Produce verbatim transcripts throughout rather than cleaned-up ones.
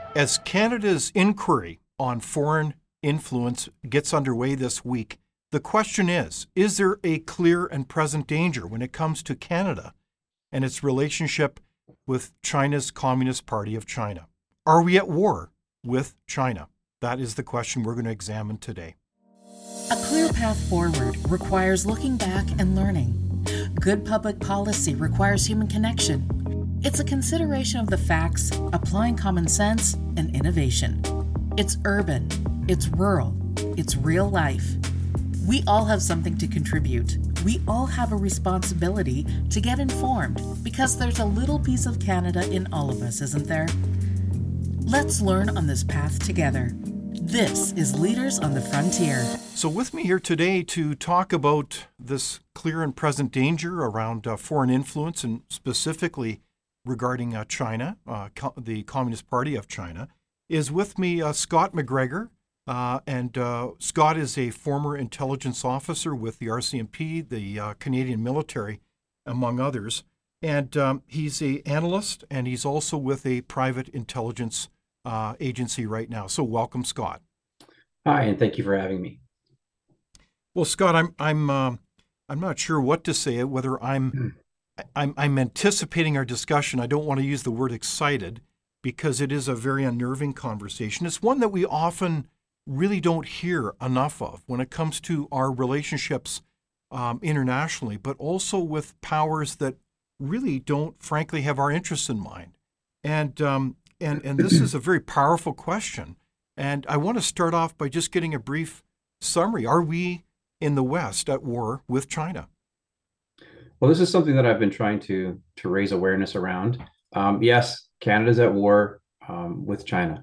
As Canada's inquiry on foreign influence gets underway this week, the question is is there a clear and present danger when it comes to Canada and its relationship with China's Communist Party of China? Are we at war with China? That is the question we're going to examine today. A clear path forward requires looking back and learning. Good public policy requires human connection. It's a consideration of the facts, applying common sense and innovation. It's urban, it's rural, it's real life. We all have something to contribute. We all have a responsibility to get informed because there's a little piece of Canada in all of us, isn't there? Let's learn on this path together. This is Leaders on the Frontier. So with me here today to talk about this clear and present danger around uh, foreign influence and specifically regarding uh, China, uh, co- the Communist Party of China, is with me uh, Scott McGregor. Uh, and uh, Scott is a former intelligence officer with the R C M P, the uh, Canadian military, among others. And um, he's an analyst, and he's also with a private intelligence uh, agency right now. So welcome, Scott. Hi, and thank you for having me. Well, Scott, I'm I'm uh, I'm not sure what to say. Whether I'm I'm I'm anticipating our discussion. I don't want to use the word excited because it is a very unnerving conversation. It's one that we often really don't hear enough of when it comes to our relationships um, internationally, but also with powers that really don't, frankly, have our interests in mind. And um, and and this is a very powerful question. And I want to start off by just getting a brief summary. Are we in the West at war with China? Well, this is something that I've been trying to to raise awareness around. Um, yes, Canada's at war um, with China.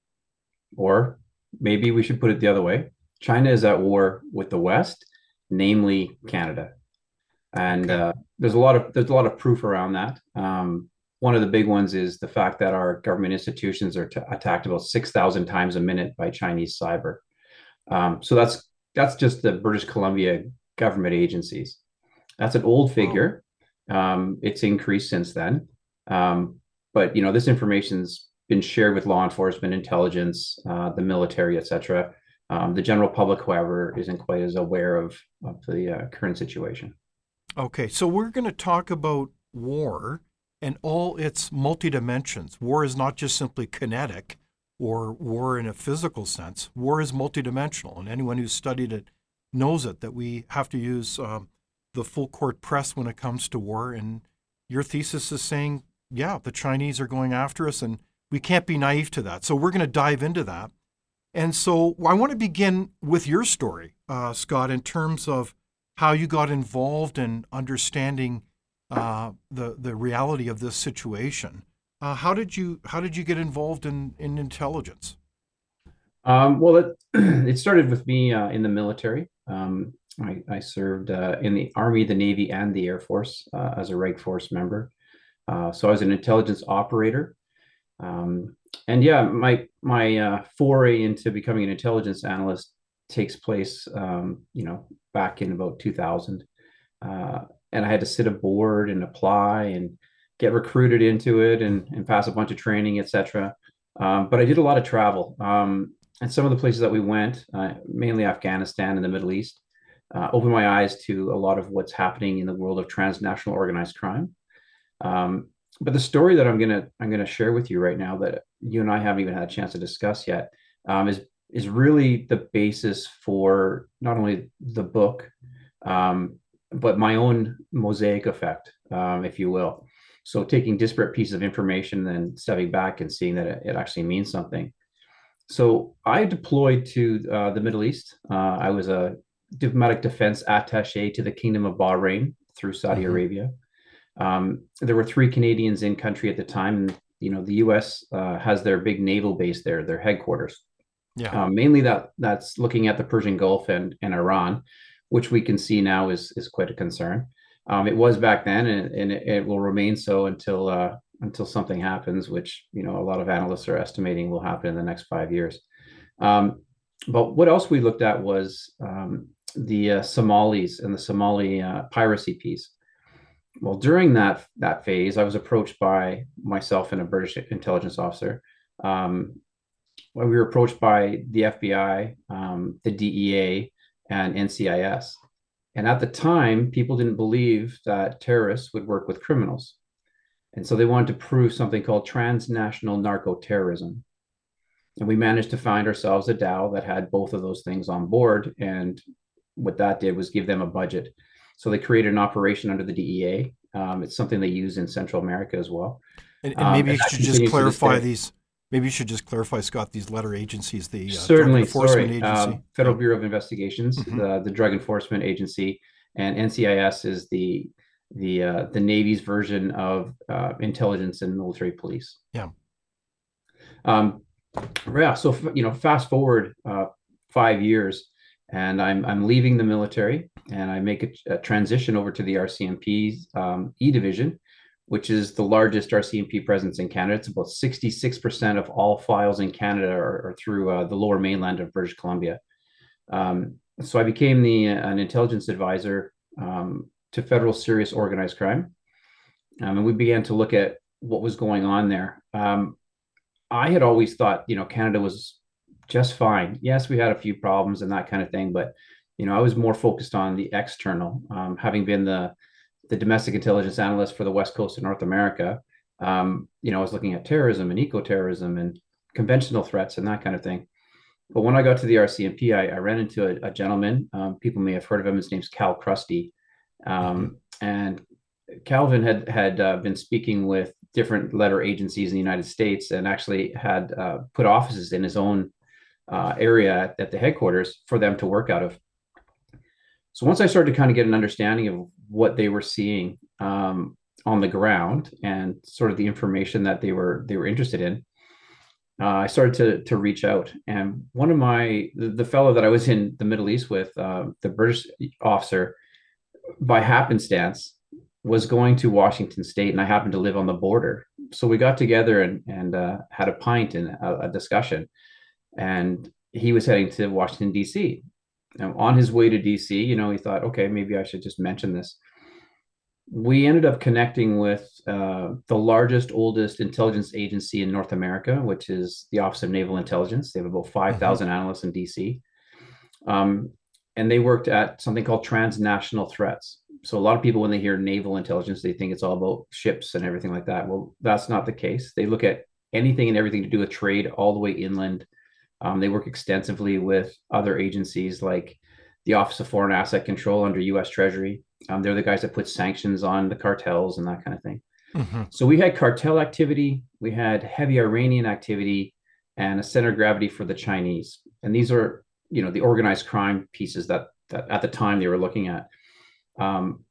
Or maybe we should put it the other way. China is at war with the West, namely Canada. And Okay. uh, there's a lot of there's a lot of proof around that. Um, one of the big ones is the fact that our government institutions are t- attacked about six thousand times a minute by Chinese cyber. Um, so that's that's just the British Columbia government agencies. That's an old Wow. figure. Um, it's increased since then. Um, but you know, this information's been shared with law enforcement, intelligence, uh, the military, et cetera. Um, the general public, however, isn't quite as aware of, of the uh, current situation. Okay, so we're going to talk about war and all its multidimensions. War is not just simply kinetic or war in a physical sense. War is multidimensional, and anyone who's studied it knows it, that we have to use um, the full court press when it comes to war. And your thesis is saying, yeah, the Chinese are going after us, and we can't be naive to that. So we're going to dive into that. And so I want to begin with your story, uh, Scott, in terms of how you got involved in understanding uh, the the reality of this situation. Uh, how did you how did you get involved in in intelligence? Um, well, it, it started with me uh, in the military. Um, I, I served uh, in the Army, the Navy, and the Air Force uh, as a Reg Force member. Uh, so I was an intelligence operator. Um, and yeah, my my uh, foray into becoming an intelligence analyst takes place, um, you know, back in about two thousand. Uh, and I had to sit a board and apply and get recruited into it and, and pass a bunch of training, et cetera. Um, but I did a lot of travel. Um, and some of the places that we went, uh, mainly Afghanistan and the Middle East, uh, opened my eyes to a lot of what's happening in the world of transnational organized crime. Um, but the story that I'm gonna I'm gonna share with you right now that you and I haven't even had a chance to discuss yet um, is is really the basis for not only the book, um, but my own mosaic effect, um, if you will. So taking disparate pieces of information and stepping back and seeing that it, it actually means something. So I deployed to uh, the Middle East. Uh, I was a diplomatic defense attaché to the Kingdom of Bahrain through Saudi Hmm. Arabia. Um, there were three Canadians in country at the time. And, you know, the U S uh, has their big naval base there, their headquarters. Yeah. Um, mainly that that's looking at the Persian Gulf and, and Iran, which we can see now is is quite a concern. Um, it was back then, and, and it, it will remain so until uh, until something happens, which you know a lot of analysts are estimating will happen in the next five years. Um, but what else we looked at was um, the uh, Somalis and the Somali uh, piracy piece. Well, during that that phase, I was approached by myself and a British intelligence officer um, when we were approached by the F B I, um, the D E A, and N C I S. And at the time, people didn't believe that terrorists would work with criminals. And so they wanted to prove something called transnational narco terrorism. And we managed to find ourselves a DAO that had both of those things on board. And what that did was give them a budget. So they created an operation under the D E A. Um, it's something they use in Central America as well. And, and Um, maybe and you that should just continues to this clarify day. these. Maybe you should just clarify, Scott, these letter agencies, the uh, Drug Certainly, Enforcement sorry. Agency. Um, Federal Bureau of Investigations, Mhm. the, the Drug Enforcement Agency, and N C I S is the the uh, the Navy's version of uh, intelligence and military police. Yeah. Um, yeah. So you know, fast forward uh, five years, and I'm I'm leaving the military, and I make a, a transition over to the R C M P's um, E Division, which is the largest R C M P presence in Canada. It's about sixty-six percent of all files in Canada are, are through uh, the lower mainland of British Columbia. Um, so I became the an intelligence advisor um, to federal serious organized crime. Um, and we began to look at what was going on there. Um, I had always thought, you know, Canada was just fine. Yes, we had a few problems and that kind of thing, but, you know, I was more focused on the external, um, having been the the domestic intelligence analyst for the West Coast of North America. Um, you know, I was looking at terrorism and eco-terrorism and conventional threats and that kind of thing. But when I got to the R C M P, I, I ran into a, a gentleman. Um, people may have heard of him. His name's Cal Krusty. Um, mm-hmm. And Calvin had had uh, been speaking with different letter agencies in the United States and actually had uh, put offices in his own uh, area at, at the headquarters for them to work out of. So once I started to kind of get an understanding of what they were seeing um, on the ground and sort of the information that they were they were interested in, uh, I started to to reach out. And one of my the, the fellow that I was in the Middle East with, uh, the British officer, by happenstance, was going to Washington State, and I happened to live on the border. So we got together and and uh, had a pint and a, a discussion. And he was heading to Washington, D C. Now, on his way to D C, you know, he thought, okay, maybe I should just mention this. We ended up connecting with uh, the largest, oldest intelligence agency in North America, which is the Office of Naval Intelligence. They have about five thousand mm-hmm. analysts in D C. Um, and they worked at something called transnational threats. So a lot of people, when they hear naval intelligence, they think it's all about ships and everything like that. Well, that's not the case. They look at anything and everything to do with trade all the way inland. Um, they work extensively with other agencies like the Office of Foreign Asset Control under U S Treasury. Um, they're the guys that put sanctions on the cartels and that kind of thing. Mm-hmm. So we had cartel activity, we had heavy Iranian activity, and a center of gravity for the Chinese. And these are, you know, the organized crime pieces that, that at the time they were looking at. Um,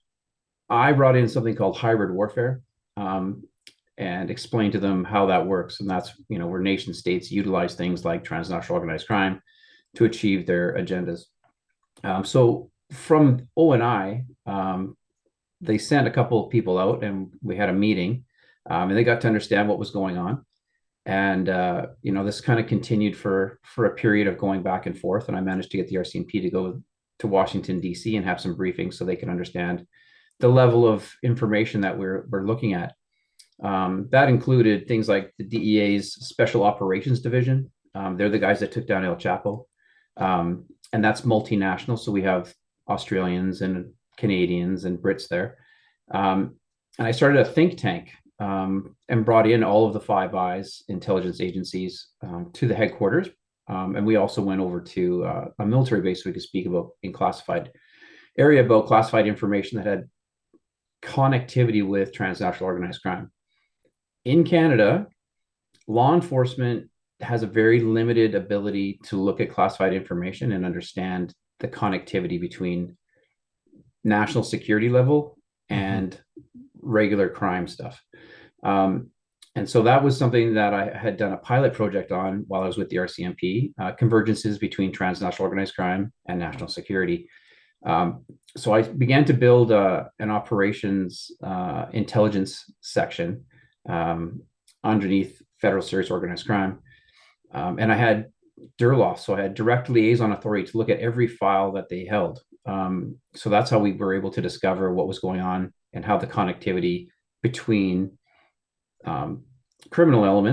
I brought in something called hybrid warfare. Um, and explain to them how that works. And that's, you know, where nation states utilize things like transnational organized crime to achieve their agendas. Um, so from O N I, um, they sent a couple of people out and we had a meeting um, and they got to understand what was going on. And, uh, you know, this kind of continued for, for a period of going back and forth. And I managed to get the R C M P to go to Washington, D C and have some briefings so they can understand the level of information that we're, we're looking at. Um, that included things like the D E A's Special Operations Division. Um, they're the guys that took down El Chapo. Um, and that's multinational. So we have Australians and Canadians and Brits there. Um, and I started a think tank um, and brought in all of the Five Eyes intelligence agencies um, to the headquarters. Um, and we also went over to uh, a military base so we could speak about in classified area about classified information that had connectivity with transnational organized crime. In Canada, law enforcement has a very limited ability to look at classified information and understand the connectivity between national security level and mm-hmm. regular crime stuff. Um, and so that was something that I had done a pilot project on while I was with the R C M P, uh, convergences between transnational organized crime and national security. Um, so I began to build uh, an operations uh, intelligence section um, underneath federal serious organized crime. Um, and I had D U R L O F, so I had direct liaison authority to look at every file that they held. Um, so that's how we were able to discover what was going on and how the connectivity between um, criminal elements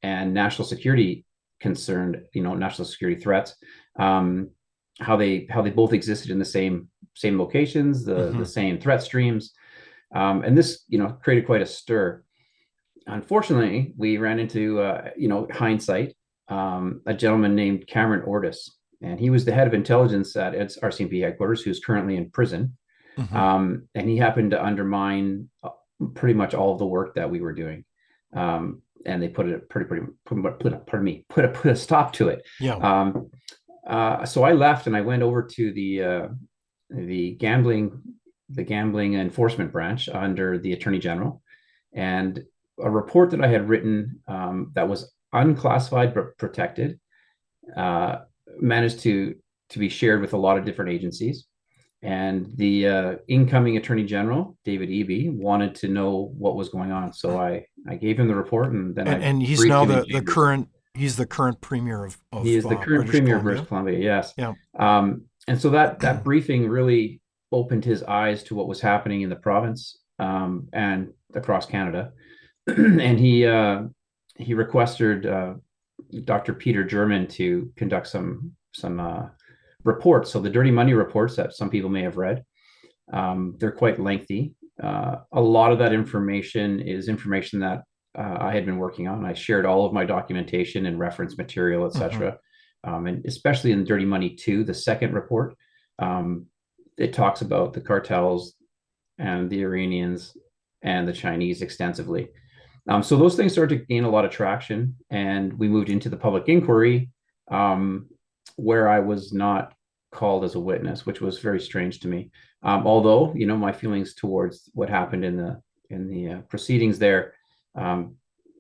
and national security concerned, you know, national security threats, um, how they how they both existed in the same same locations, the Mm-hmm. the same threat streams, um, and this, you know, created quite a stir. Unfortunately, we ran into, uh, you know, hindsight, um, a gentleman named Cameron Ortis, and he was the head of intelligence at its R C M P headquarters, who's currently in prison. Mm-hmm. Um, and he happened to undermine pretty much all of the work that we were doing. Um, and they put it pretty, pretty, put, put, pardon me, put a, put a stop to it. Yeah. Um, uh, so I left and I went over to the, uh, the gambling, the gambling enforcement branch under the Attorney General, and a report that I had written, um, that was unclassified but protected, uh, managed to, to be shared with a lot of different agencies. And the uh, incoming Attorney General, David Eby, wanted to know what was going on. So I, I gave him the report, and then and, I and he's briefed now him in the, the chambers. current he's the current premier of, of He is the uh, current British premier of Columbia. British Columbia. Yes. Yeah. Um, and so that that briefing really opened his eyes to what was happening in the province, um, and across Canada. And he uh, he requested uh, Doctor Peter German to conduct some some uh, reports. So the dirty money reports that some people may have read, um, they're quite lengthy. Uh, a lot of that information is information that uh, I had been working on. I shared all of my documentation and reference material, et cetera. Mm-hmm. Um, and especially in Dirty Money two, the second report, um, it talks about the cartels and the Iranians and the Chinese extensively. Um, so those things started to gain a lot of traction, and we moved into the public inquiry, um, where I was not called as a witness, which was very strange to me. Um, although, you know, my feelings towards what happened in the in the uh, proceedings there um,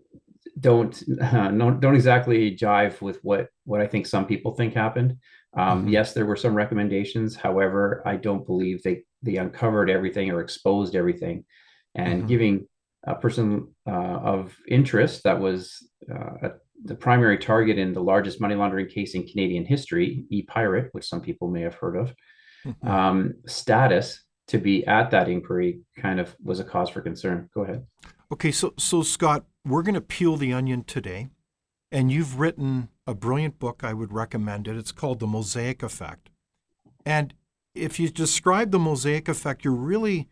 don't uh, no, don't exactly jive with what what I think some people think happened. Um, mm-hmm. Yes, there were some recommendations. However, I don't believe they they uncovered everything or exposed everything, and mm-hmm. giving a person uh, of interest that was uh, a, the primary target in the largest money laundering case in Canadian history, ePirate, which some people may have heard of, mm-hmm. um, status to be at that inquiry kind of was a cause for concern. Go ahead. Okay, so so Scott, we're going to peel the onion today, and you've written a brilliant book. I would recommend it. It's called The Mosaic Effect. And if you describe the Mosaic Effect, you're really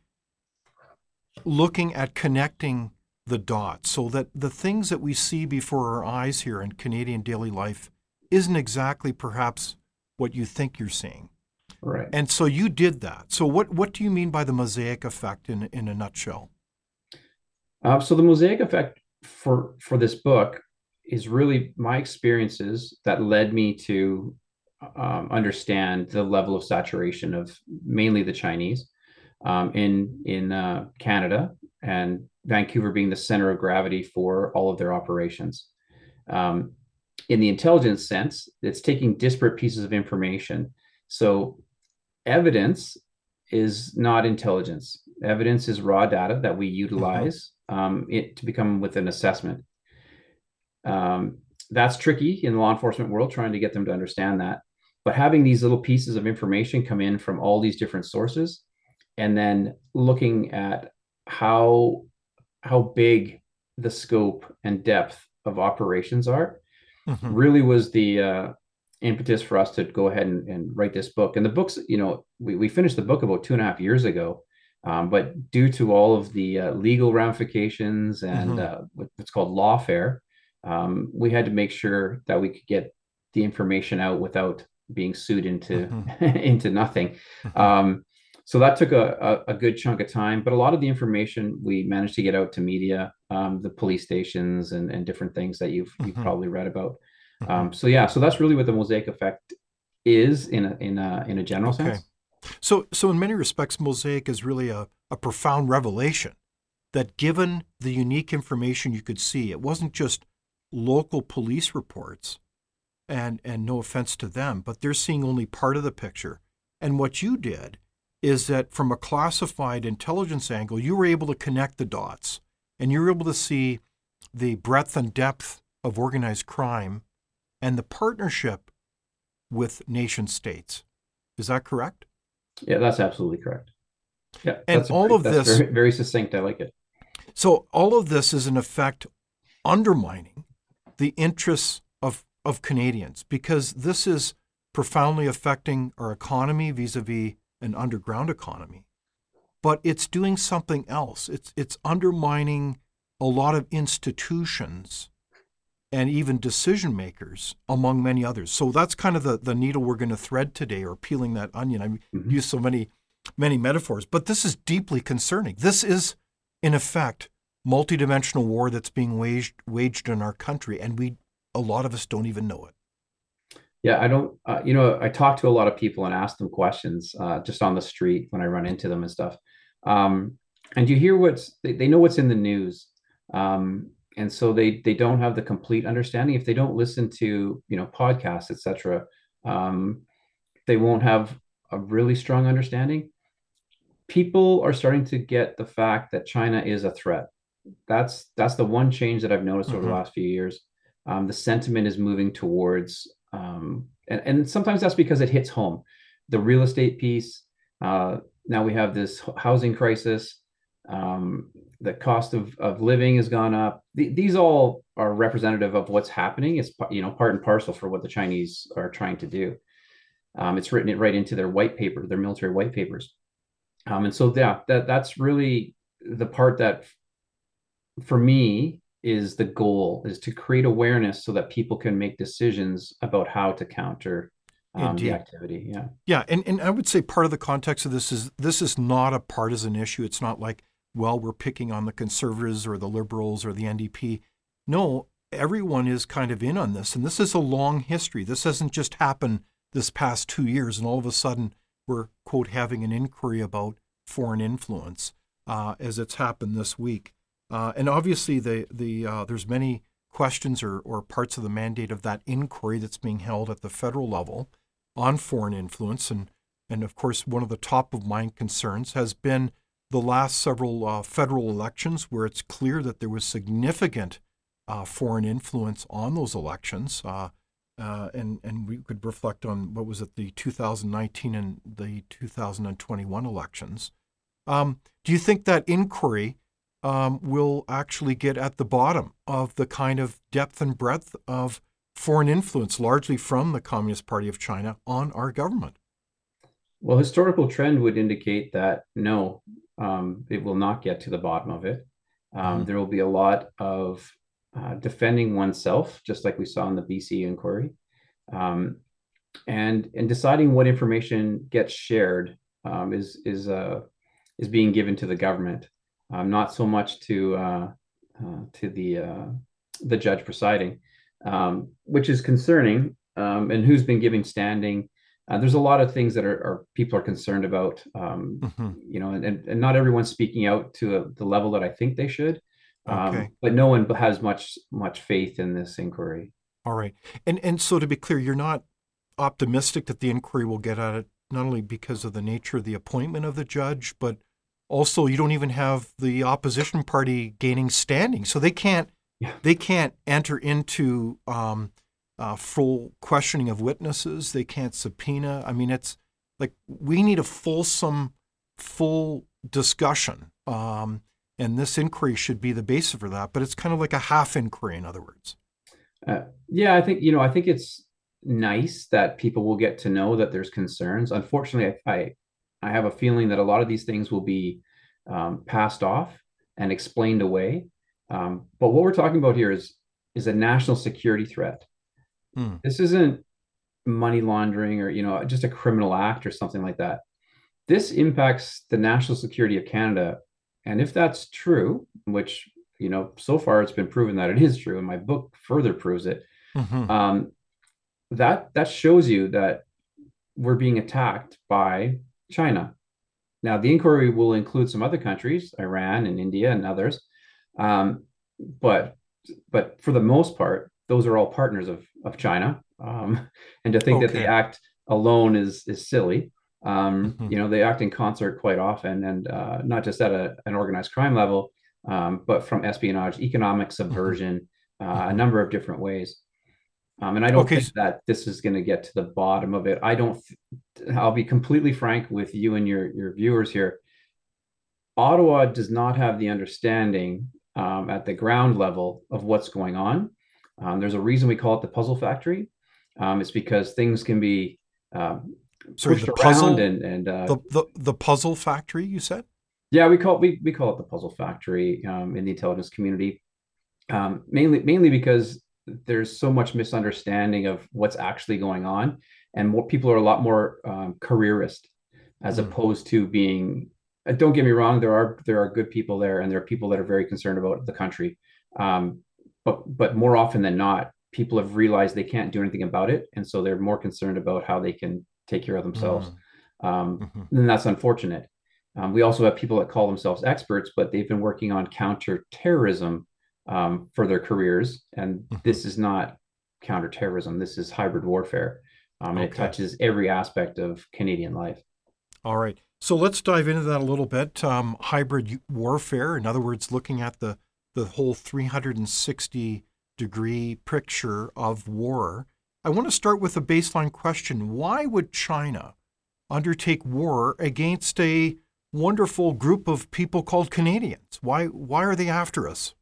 looking at connecting the dots so that the things that we see before our eyes here in Canadian daily life isn't exactly perhaps what you think you're seeing. Right. And so you did that. So what, what do you mean by the Mosaic Effect in, in a nutshell? Uh, so the Mosaic Effect for, for this book is really my experiences that led me to um, understand the level of saturation of mainly the Chinese um, in in uh, Canada, and Vancouver being the center of gravity for all of their operations. Um, in the intelligence sense, it's taking disparate pieces of information. So evidence is not intelligence. Evidence is raw data that we utilize mm-hmm. um, it to become with an assessment. Um, that's tricky in the law enforcement world, trying to get them to understand that. But having these little pieces of information come in from all these different sources, and then looking at how how big the scope and depth of operations are, mm-hmm. really was the uh, impetus for us to go ahead and, and write this book. And the book's, you know, we, we finished the book about two and a half years ago, um, but due to all of the uh, legal ramifications and mm-hmm. uh, what's called lawfare, um, we had to make sure that we could get the information out without being sued into mm-hmm. into nothing. Mm-hmm. Um, so that took a, a, a good chunk of time, but a lot of the information we managed to get out to media, um, the police stations and, and different things that you've mm-hmm. you've probably read about. Mm-hmm. Um, so yeah, so that's really what the Mosaic Effect is in a in a in a general okay. sense. So so in many respects, Mosaic is really a, a profound revelation that given the unique information you could see, it wasn't just local police reports, and and no offense to them, but they're seeing only part of the picture. And what you did is that from a classified intelligence angle, you were able to connect the dots, and you were able to see the breadth and depth of organized crime and the partnership with nation states. Is that correct? Yeah, that's absolutely correct. Yeah, and that's all very, of that's this very, very succinct. I like it. So all of this is in effect undermining the interests of, of Canadians, because this is profoundly affecting our economy vis-a-vis an underground economy. But it's doing something else. It's it's undermining a lot of institutions and even decision makers, among many others. So that's kind of the, the needle we're going to thread today, or peeling that onion. I Mhm. use so many, many metaphors, but this is deeply concerning. This is, in effect, multidimensional war that's being waged waged in our country, and we, a lot of us, don't even know it. Yeah, I don't, uh, you know, I talk to a lot of people and ask them questions uh, just on the street when I run into them and stuff. Um, and you hear what's, they, they know what's in the news. Um, and so they they don't have the complete understanding. If they don't listen to, you know, podcasts, et cetera, um, they won't have a really strong understanding. People are starting to get the fact that China is a threat. That's that's the one change that I've noticed over the Mm-hmm. last few years. Um, the sentiment is moving towards, um, and, and sometimes that's because it hits home. The real estate piece. Uh, now we have this housing crisis. Um, the cost of, of living has gone up. Th- these all are representative of what's happening. It's, you know, part and parcel for what the Chinese are trying to do. Um, it's written it right into their white paper, their military white papers. Um, and so yeah, that that's really the part that for me is the goal, is to create awareness so that people can make decisions about how to counter um, the Indeed. activity. Yeah. Yeah, and, and I would say part of the context of this is this is not a partisan issue. It's not like, well, we're picking on the Conservatives or the Liberals or the N D P. No, everyone is kind of in on this, and this is a long history. This hasn't just happened this past two years, and all of a sudden we're, quote, having an inquiry about foreign influence uh, as it's happened this week. Uh, and obviously, the the uh, there's many questions or, or parts of the mandate of that inquiry that's being held at the federal level on foreign influence. And, and of course, one of the top of mind concerns has been the last several uh, federal elections, where it's clear that there was significant uh, foreign influence on those elections. Uh, uh, and, and we could reflect on, what was it, the two thousand nineteen and the two thousand twenty-one elections. Um, do you think that inquiry um, will actually get at the bottom of the kind of depth and breadth of foreign influence, largely from the Communist Party of China, on our government? Well, historical trend would indicate that no, um, it will not get to the bottom of it. Um, Mhm. there will be a lot of uh, defending oneself, just like we saw in the B C inquiry, um, and and deciding what information gets shared um, is is uh, is being given to the government, um, not so much to uh, uh, to the uh, the judge presiding, um, which is concerning. Um, and who's been giving standing? Uh, there's a lot of things that are, are people are concerned about, um, Mhm. you know, and, and not everyone's speaking out to a, the level that I think they should. Um, Okay. but no one has much much faith in this inquiry. All right. And and so to be clear, you're not optimistic that the inquiry will get at it, not only because of the nature of the appointment of the judge, but also you don't even have the opposition party gaining standing. So they can't Yeah. they can't enter into um, uh, full questioning of witnesses. They can't subpoena. I mean, it's like we need a fulsome, full discussion. Um, and this inquiry should be the basis for that. But it's kind of like a half inquiry, in other words. Uh, yeah, I think, you know, I think it's nice that people will get to know that there's concerns. Unfortunately, I I, I have a feeling that a lot of these things will be um, passed off and explained away. Um, but what we're talking about here is is a national security threat. Hmm. This isn't money laundering or, you know, just a criminal act or something like that. This impacts the national security of Canada. And if that's true, which, you know, so far it's been proven that it is true, and my book further proves it, Mm-hmm. um, that that shows you that we're being attacked by China. Now, the inquiry will include some other countries, Iran and India and others, um, but but for the most part, those are all partners of of China. Um, and to think that they Okay. act alone is is silly. Um, Mm-hmm. you know, they act in concert quite often, and uh, not just at a, an organized crime level, um, but from espionage, economic Mm-hmm. subversion, uh, a Mm-hmm. number of different ways. Um, and I don't Okay. think that this is going to get to the bottom of it. I don't. I'll be completely frank with you and your your viewers here. Ottawa does not have the understanding um, at the ground level of what's going on. Um, there's a reason we call it the puzzle factory. Um, it's because things can be um, Sorry, pushed the around puzzle, and and uh, the the the puzzle factory. You said. yeah, we call we we call it the puzzle factory um, in the intelligence community. Um, mainly mainly because there's so much misunderstanding of what's actually going on, and more people are a lot more um, careerist as Mm, opposed to being. Uh, don't get me wrong, there are there are good people there, and there are people that are very concerned about the country. Um, but but more often than not, people have realized they can't do anything about it, and so they're more concerned about how they can take care of themselves. mm, Um, mhm, and that's unfortunate. Um, we also have people that call themselves experts, but they've been working on counterterrorism um, for their careers. And mhm. this is not counterterrorism. This is hybrid warfare. Um, and it Okay. touches every aspect of Canadian life. All right. So let's dive into that a little bit. Um, hybrid warfare, in other words, looking at the, the whole three hundred sixty degree picture of war. I want to start with a baseline question. Why would China undertake war against a wonderful group of people called Canadians? Why, why are they after us?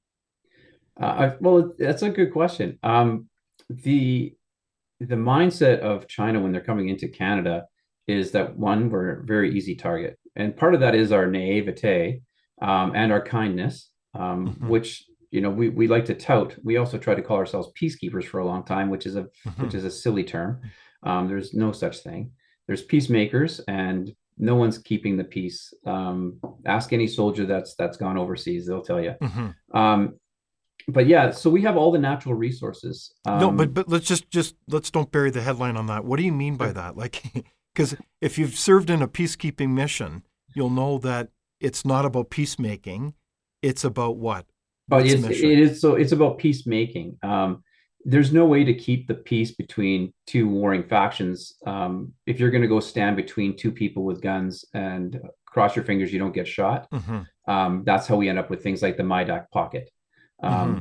Uh, I, well, that's a good question. Um, the the mindset of China when they're coming into Canada is that one, we're a very easy target, and part of that is our naivete um, and our kindness, um, Hmm. which you know we we like to tout. We also try to call ourselves peacekeepers for a long time, which is a Hmm. which is a silly term. Um, there's no such thing. There's peacemakers, and no one's keeping the peace. Um, ask any soldier that's that's gone overseas; they'll tell you. Hmm. Um, but yeah, so we have all the natural resources. No, but Um, but let's just just let's don't bury the headline on that. What do you mean by sure. that? Like, because if you've served in a peacekeeping mission, you'll know that it's not about peacemaking. It's about what? But What's the it's it mission? is so it's about peacemaking. Um, there's no way to keep the peace between two warring factions. Um, if you're going to go stand between two people with guns and cross your fingers you don't get shot, Hmm. um, that's how we end up with things like the Maidak pocket. Hmm. Um,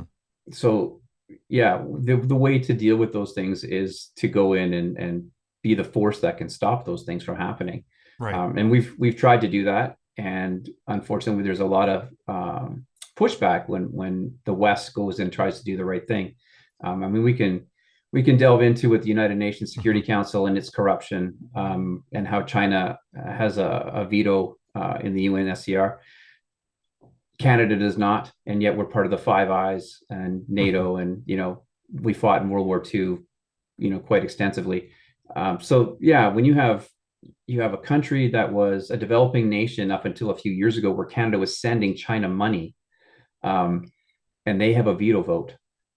so yeah, the the way to deal with those things is to go in and and be the force that can stop those things from happening. Right. Um, and we've we've tried to do that, and unfortunately, there's a lot of um, pushback when when the West goes and tries to do the right thing. Um, I mean, we can we can delve into with the United Nations Hmm. Security Council and its corruption, um, and how China has a, a veto uh, in the U N S C R. Canada does not, and yet we're part of the Five Eyes and Hmm. NATO, and you know we fought in World War Two, you know, quite extensively. Um, so yeah, when you have you have a country that was a developing nation up until a few years ago, where Canada was sending China money, um, and they have a veto vote.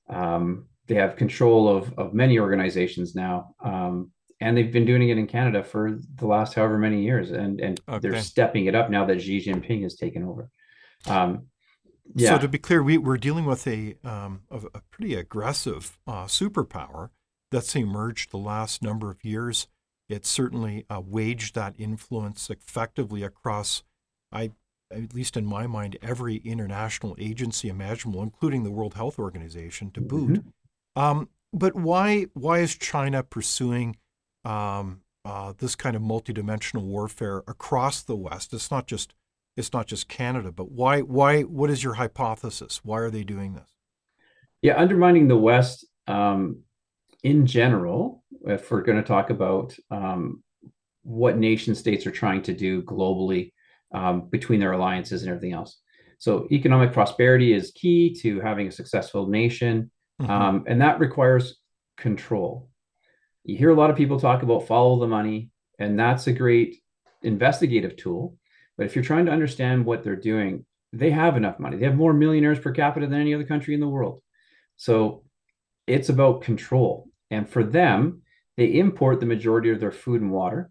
Um, they have control of of many organizations now, um, and they've been doing it in Canada for the last however many years, and and they're Okay. stepping it up now that Xi Jinping has taken over. Um, So yeah. to be clear, we, we're dealing with a, um, a, a pretty aggressive uh, superpower that's emerged the last number of years. It's certainly uh, waged that influence effectively across, I, at least in my mind, every international agency imaginable, including the World Health Organization to boot. Mhm. Um, but why why is China pursuing um, uh, this kind of multidimensional warfare across the West? It's not just it's not just Canada, but why why what is your hypothesis? Why are they doing this? Yeah, undermining the West um, in general, if we're going to talk about um, what nation states are trying to do globally um, between their alliances and everything else. So, economic prosperity is key to having a successful nation, Hmm. um, and that requires control. You hear a lot of people talk about follow the money, and that's a great investigative tool. But if you're trying to understand what they're doing, they have enough money. They have more millionaires per capita than any other country in the world. So it's about control. And for them, they import the majority of their food and water.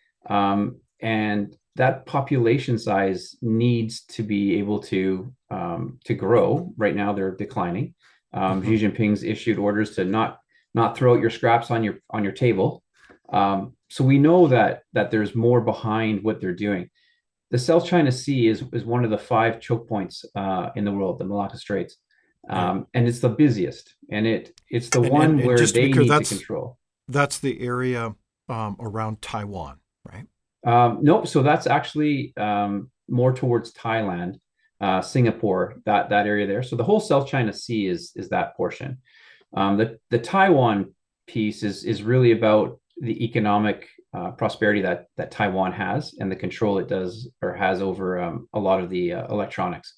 Um, and that population size needs to be able to um, to grow. Right now, they're declining. Um, Hmm. Xi Jinping's issued orders to not not throw out your scraps on your on your table. Um, so we know that that there's more behind what they're doing. The South China Sea is is one of the five choke points uh, in the world, the Malacca Straits, Right. um, and it's the busiest, and it it's the And and one and where just to be they clear, need to that's control. that's the area um, around Taiwan, right? Um, nope. So that's actually um, more towards Thailand, uh, Singapore, that that area there. So the whole South China Sea is is that portion. Um, the the Taiwan piece is is really about the economic uh, prosperity that that Taiwan has and the control it does or has over um, a lot of the uh, electronics.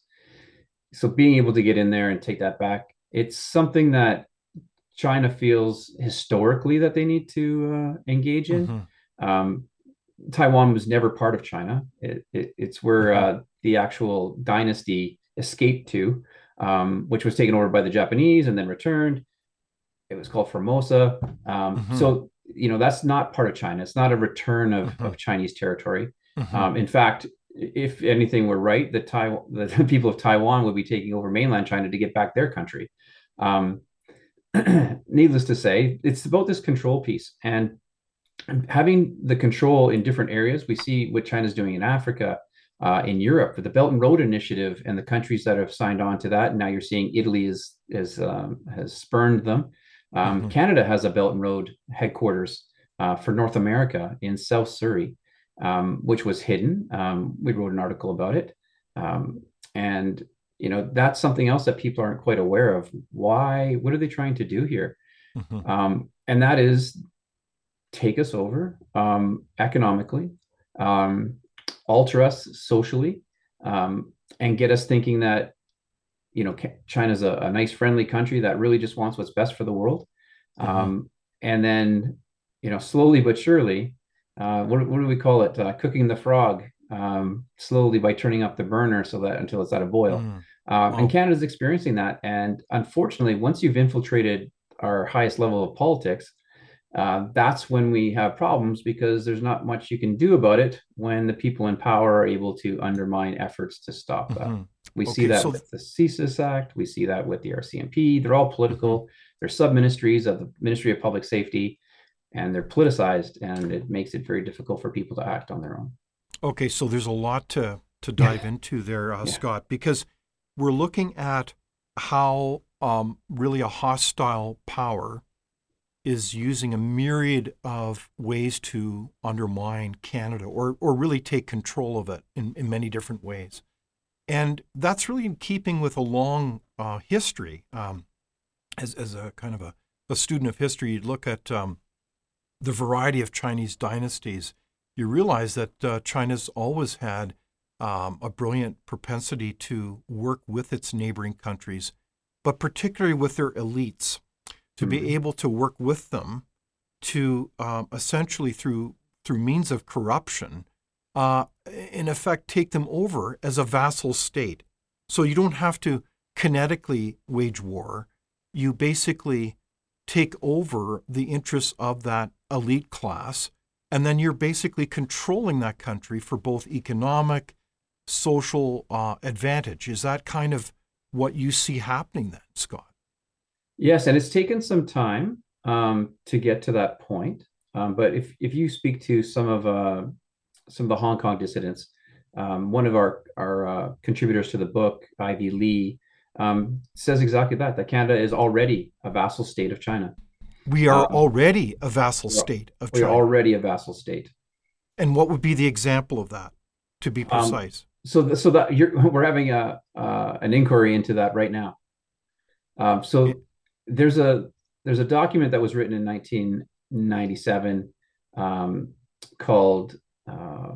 So being able to get in there and take that back, it's something that China feels historically that they need to uh, engage in. Mm-hmm. Um, Taiwan was never part of China. It, it, it's where Mm-hmm. uh, the actual dynasty escaped to, um, which was taken over by the Japanese and then returned. It was called Formosa. Um, Mm-hmm. so, you know, that's not part of China. It's not a return of, Mm-hmm. of Chinese territory. Mm-hmm. Um, in fact, if anything were right, the, Taiwan, the people of Taiwan would be taking over mainland China to get back their country. Um, needless to say, it's about this control piece. And having the control in different areas, we see what China's doing in Africa, uh, in Europe, with the Belt and Road Initiative, and the countries that have signed on to that. And now you're seeing Italy is, is um, has spurned them. Um, Mm-hmm. Canada has a Belt and Road headquarters uh, for North America in South Surrey, um, which was hidden. Um, we wrote an article about it, um, and you know that's something else that people aren't quite aware of. Why? What are they trying to do here? Mm-hmm. Um, and that is take us over um, economically, um, alter us socially, um, and get us thinking that you know China's a, a nice, friendly country that really just wants what's best for the world. Mm-hmm. Um, and then you know slowly but surely, uh, what, what do we call it? Uh, cooking the frog um, slowly by turning up the burner so that until it's at a boil. Mm-hmm. Um, and Wow. Canada's experiencing that. And unfortunately, once you've infiltrated our highest level of politics, uh, that's when we have problems because there's not much you can do about it when the people in power are able to undermine efforts to stop that. Mm-hmm. We see Okay, that so with the CSIS Act. We see that with the R C M P. They're all mm-hmm. political. They're sub-ministries of the Ministry of Public Safety, and they're politicized, and it makes it very difficult for people to act on their own. Okay, so there's a lot to to Yeah, dive into there, uh, yeah. Scott, because we're looking at how um, really a hostile power is using a myriad of ways to undermine Canada or or really take control of it in, in many different ways. And that's really in keeping with a long uh, history. Um, as, as a kind of a, a student of history, you'd look at um, the variety of Chinese dynasties. You realize that uh, China's always had um, a brilliant propensity to work with its neighboring countries, but particularly with their elites, to be Mhm. able to work with them to um, essentially through through means of corruption, uh, in effect, take them over as a vassal state. So you don't have to kinetically wage war. You basically take over the interests of that elite class, and then you're basically controlling that country for both economic, social uh, advantage. Is that kind of what you see happening then, Scott? Yes, and it's taken some time um, to get to that point. Um, but if if you speak to some of uh, some of the Hong Kong dissidents, um, one of our our uh, contributors to the book, Ivy Lee, um, says exactly that, that Canada is already a vassal state of China. We are Um, already a vassal we're, state of we're China. already a vassal state. And what would be the example of that, to be Um, precise? so th- so that you're, we're having a uh, an inquiry into that right now. Um, It, so there's a there's a document that was written in nineteen ninety-seven um, called uh,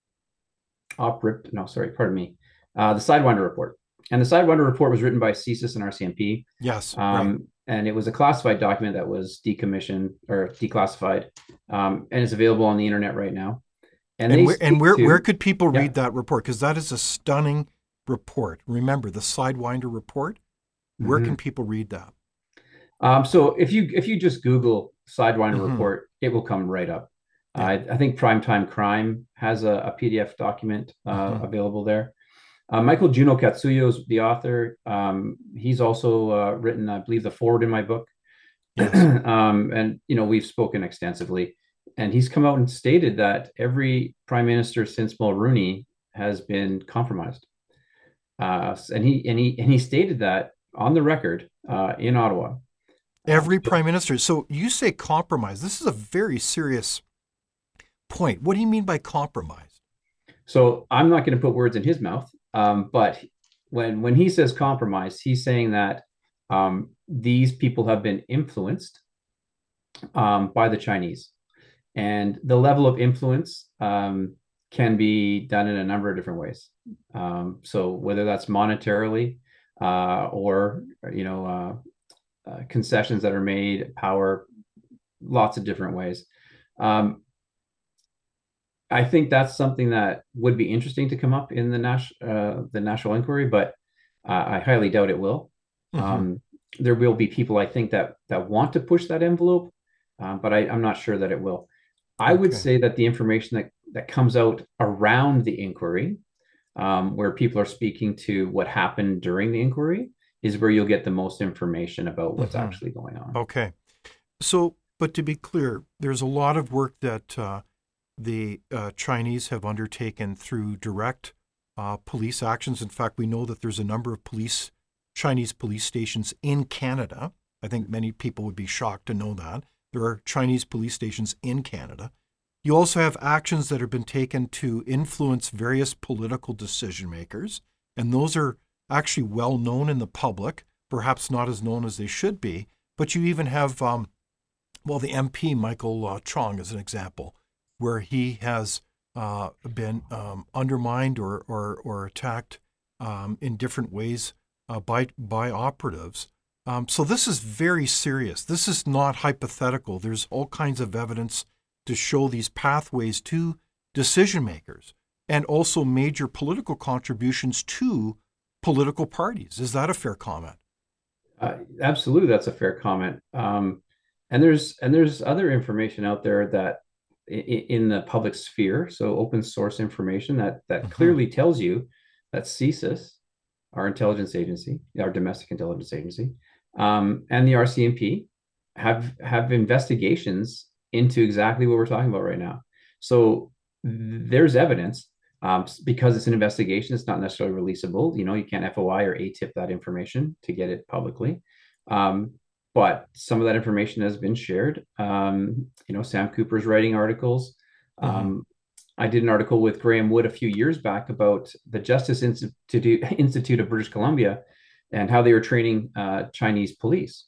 OPRIP. No, sorry, pardon me. Uh, the Sidewinder Report. And the Sidewinder Report was written by CSIS and R C M P. yes, right. Um, and it was a classified document that was decommissioned or declassified, um, and it's available on the internet right now. And And they where and speak where where to, could people yeah. read that report? Because that is a stunning report. Remember the Sidewinder report. Where can Mhm. people read that? Um, so if you if you just Google Sidewinder Mm-hmm. report, it will come right up. Uh, Yeah. I, I think Primetime Crime has a, a P D F document uh, Mm-hmm. available there. Uh, Michael Juno Katsuyo is the author. Um, he's also uh, written, I believe, the forward in my book. Yes. um, and you know we've spoken extensively. And he's come out and stated that every prime minister since Mulroney has been compromised. Uh, and he and he and he stated that on the record uh, in Ottawa. Um, Every prime minister. So you say compromise. This is a very serious point. What do you mean by compromise? so I'm not going to put words in his mouth, um, but when when he says compromise, he's saying that um, these people have been influenced um, by the Chinese. And the level of influence um, can be done in a number of different ways. Um, so whether that's monetarily uh, or, you know, uh, uh, concessions that are made, power, lots of different ways. Um, I think that's something that would be interesting to come up in the Nash, uh, the national inquiry, but uh, I highly doubt it will. Mm-hmm. Um, there will be people, I think, that that want to push that envelope, um, but I, I'm not sure that it will. I would Okay. say that the information that that comes out around the inquiry, um, where people are speaking to what happened during the inquiry, is where you'll get the most information about what's Mm-hmm. actually going on. Okay. So, but to be clear, there's a lot of work that uh, the uh, Chinese have undertaken through direct uh, police actions. In fact, we know that there's a number of police, Chinese police stations in Canada. I think many people would be shocked to know that. There are Chinese police stations in Canada. You also have actions that have been taken to influence various political decision makers, and those are actually well known in the public, perhaps not as known as they should be. But you even have, um, well, the M P, Michael uh, Chong, as an example, where he has uh, been um, undermined or, or, or attacked um, in different ways uh, by, by operatives. Um, so this is very serious. This is not hypothetical. There's all kinds of evidence to show these pathways to decision makers and also major political contributions to political parties. Is that a fair comment? Uh, absolutely, that's a fair comment. Um, and there's and there's other information out there that in, in the public sphere, so open source information that that Mm-hmm. clearly tells you that CSIS, our intelligence agency, our domestic intelligence agency, um, and the R C M P have have investigations into exactly what we're talking about right now. So there's evidence. Um, because it's an investigation, it's not necessarily releasable. You know, you can't F O I or A T I P that information to get it publicly. Um, but some of that information has been shared. Um, you know, Sam Cooper's writing articles. Um, Mm-hmm. I did an article with Graham Wood a few years back about the Justice Institute, Institute of British Columbia and how they were training uh, Chinese police.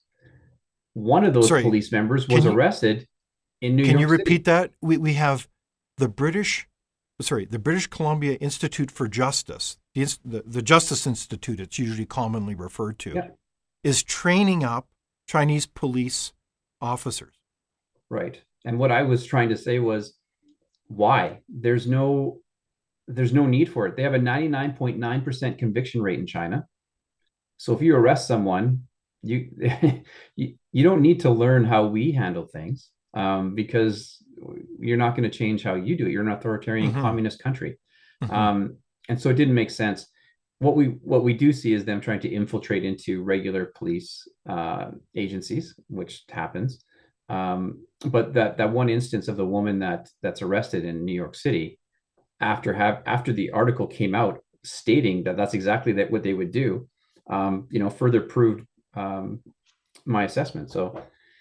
One of those Sorry, police members was can you, arrested in New can you York City. repeat that? We, we have the British, sorry, the British Columbia Institute for Justice, the, the, the Justice Institute, it's usually commonly referred to, Yeah. is training up Chinese police officers. Right. And what I was trying to say was, why? There's no there's no need for it. They have a ninety-nine point nine percent conviction rate in China. So if you arrest someone, you you, you don't need to learn how we handle things, um, because you're not going to change how you do it. You're an authoritarian Mm-hmm. communist country. Mm-hmm. Um, and so it didn't make sense. What we what we do see is them trying to infiltrate into regular police uh, agencies, which happens. Um, but that that one instance of the woman that that's arrested in New York City, after have after the article came out stating that that's exactly that what they would do, um, you know, further proved um, my assessment. So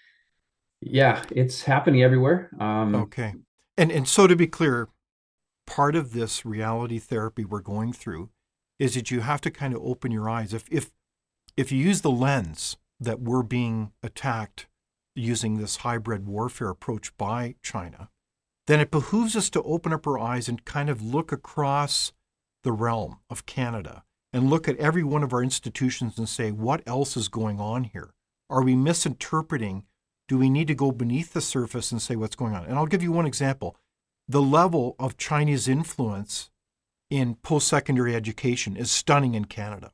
yeah, it's happening everywhere. Um, Okay. And and so to be clear, part of this reality therapy we're going through is that you have to kind of open your eyes. If if if you use the lens that we're being attacked using this hybrid warfare approach by China, then it behooves us to open up our eyes and kind of look across the realm of Canada and look at every one of our institutions and say, what else is going on here? Are we misinterpreting? Do we need to go beneath the surface and say what's going on? And I'll give you one example. The level of Chinese influence in post-secondary education is stunning in Canada.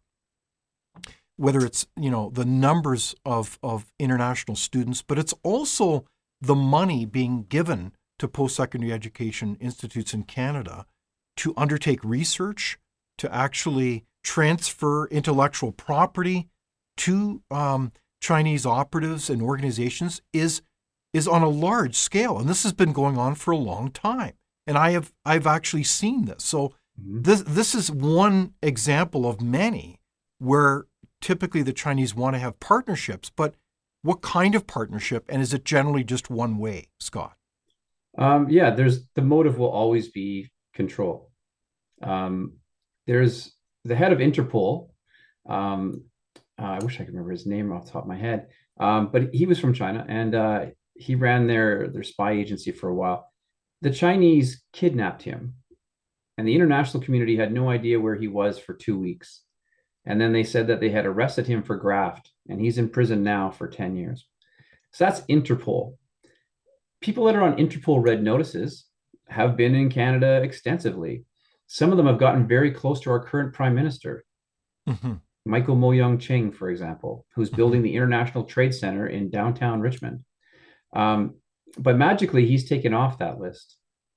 Whether it's, you know, the numbers of, of international students, but it's also the money being given to post-secondary education institutes in Canada to undertake research, to actually transfer intellectual property to um, Chinese operatives and organizations is is on a large scale. And this has been going on for a long time. And I have I've actually seen this. So mm-hmm. this this is one example of many where typically the Chinese want to have partnerships, but what kind of partnership? And is it generally just one way, Scott? Um, yeah, there's the motive will always be control. Um, there's the head of Interpol. Um, uh, I wish I could remember his name off the top of my head. Um, but he was from China, and uh, he ran their their spy agency for a while. The Chinese kidnapped him, and the international community had no idea where he was for two weeks. And then they said that they had arrested him for graft, and he's in prison now for ten years. So that's Interpol. People that are on Interpol red notices have been in Canada extensively. Some of them have gotten very close to our current prime minister, Mm-hmm. Michael Mo Young Ching, for example, who's Mm-hmm. building the International Trade Center in downtown Richmond. Um, but magically, he's taken off that list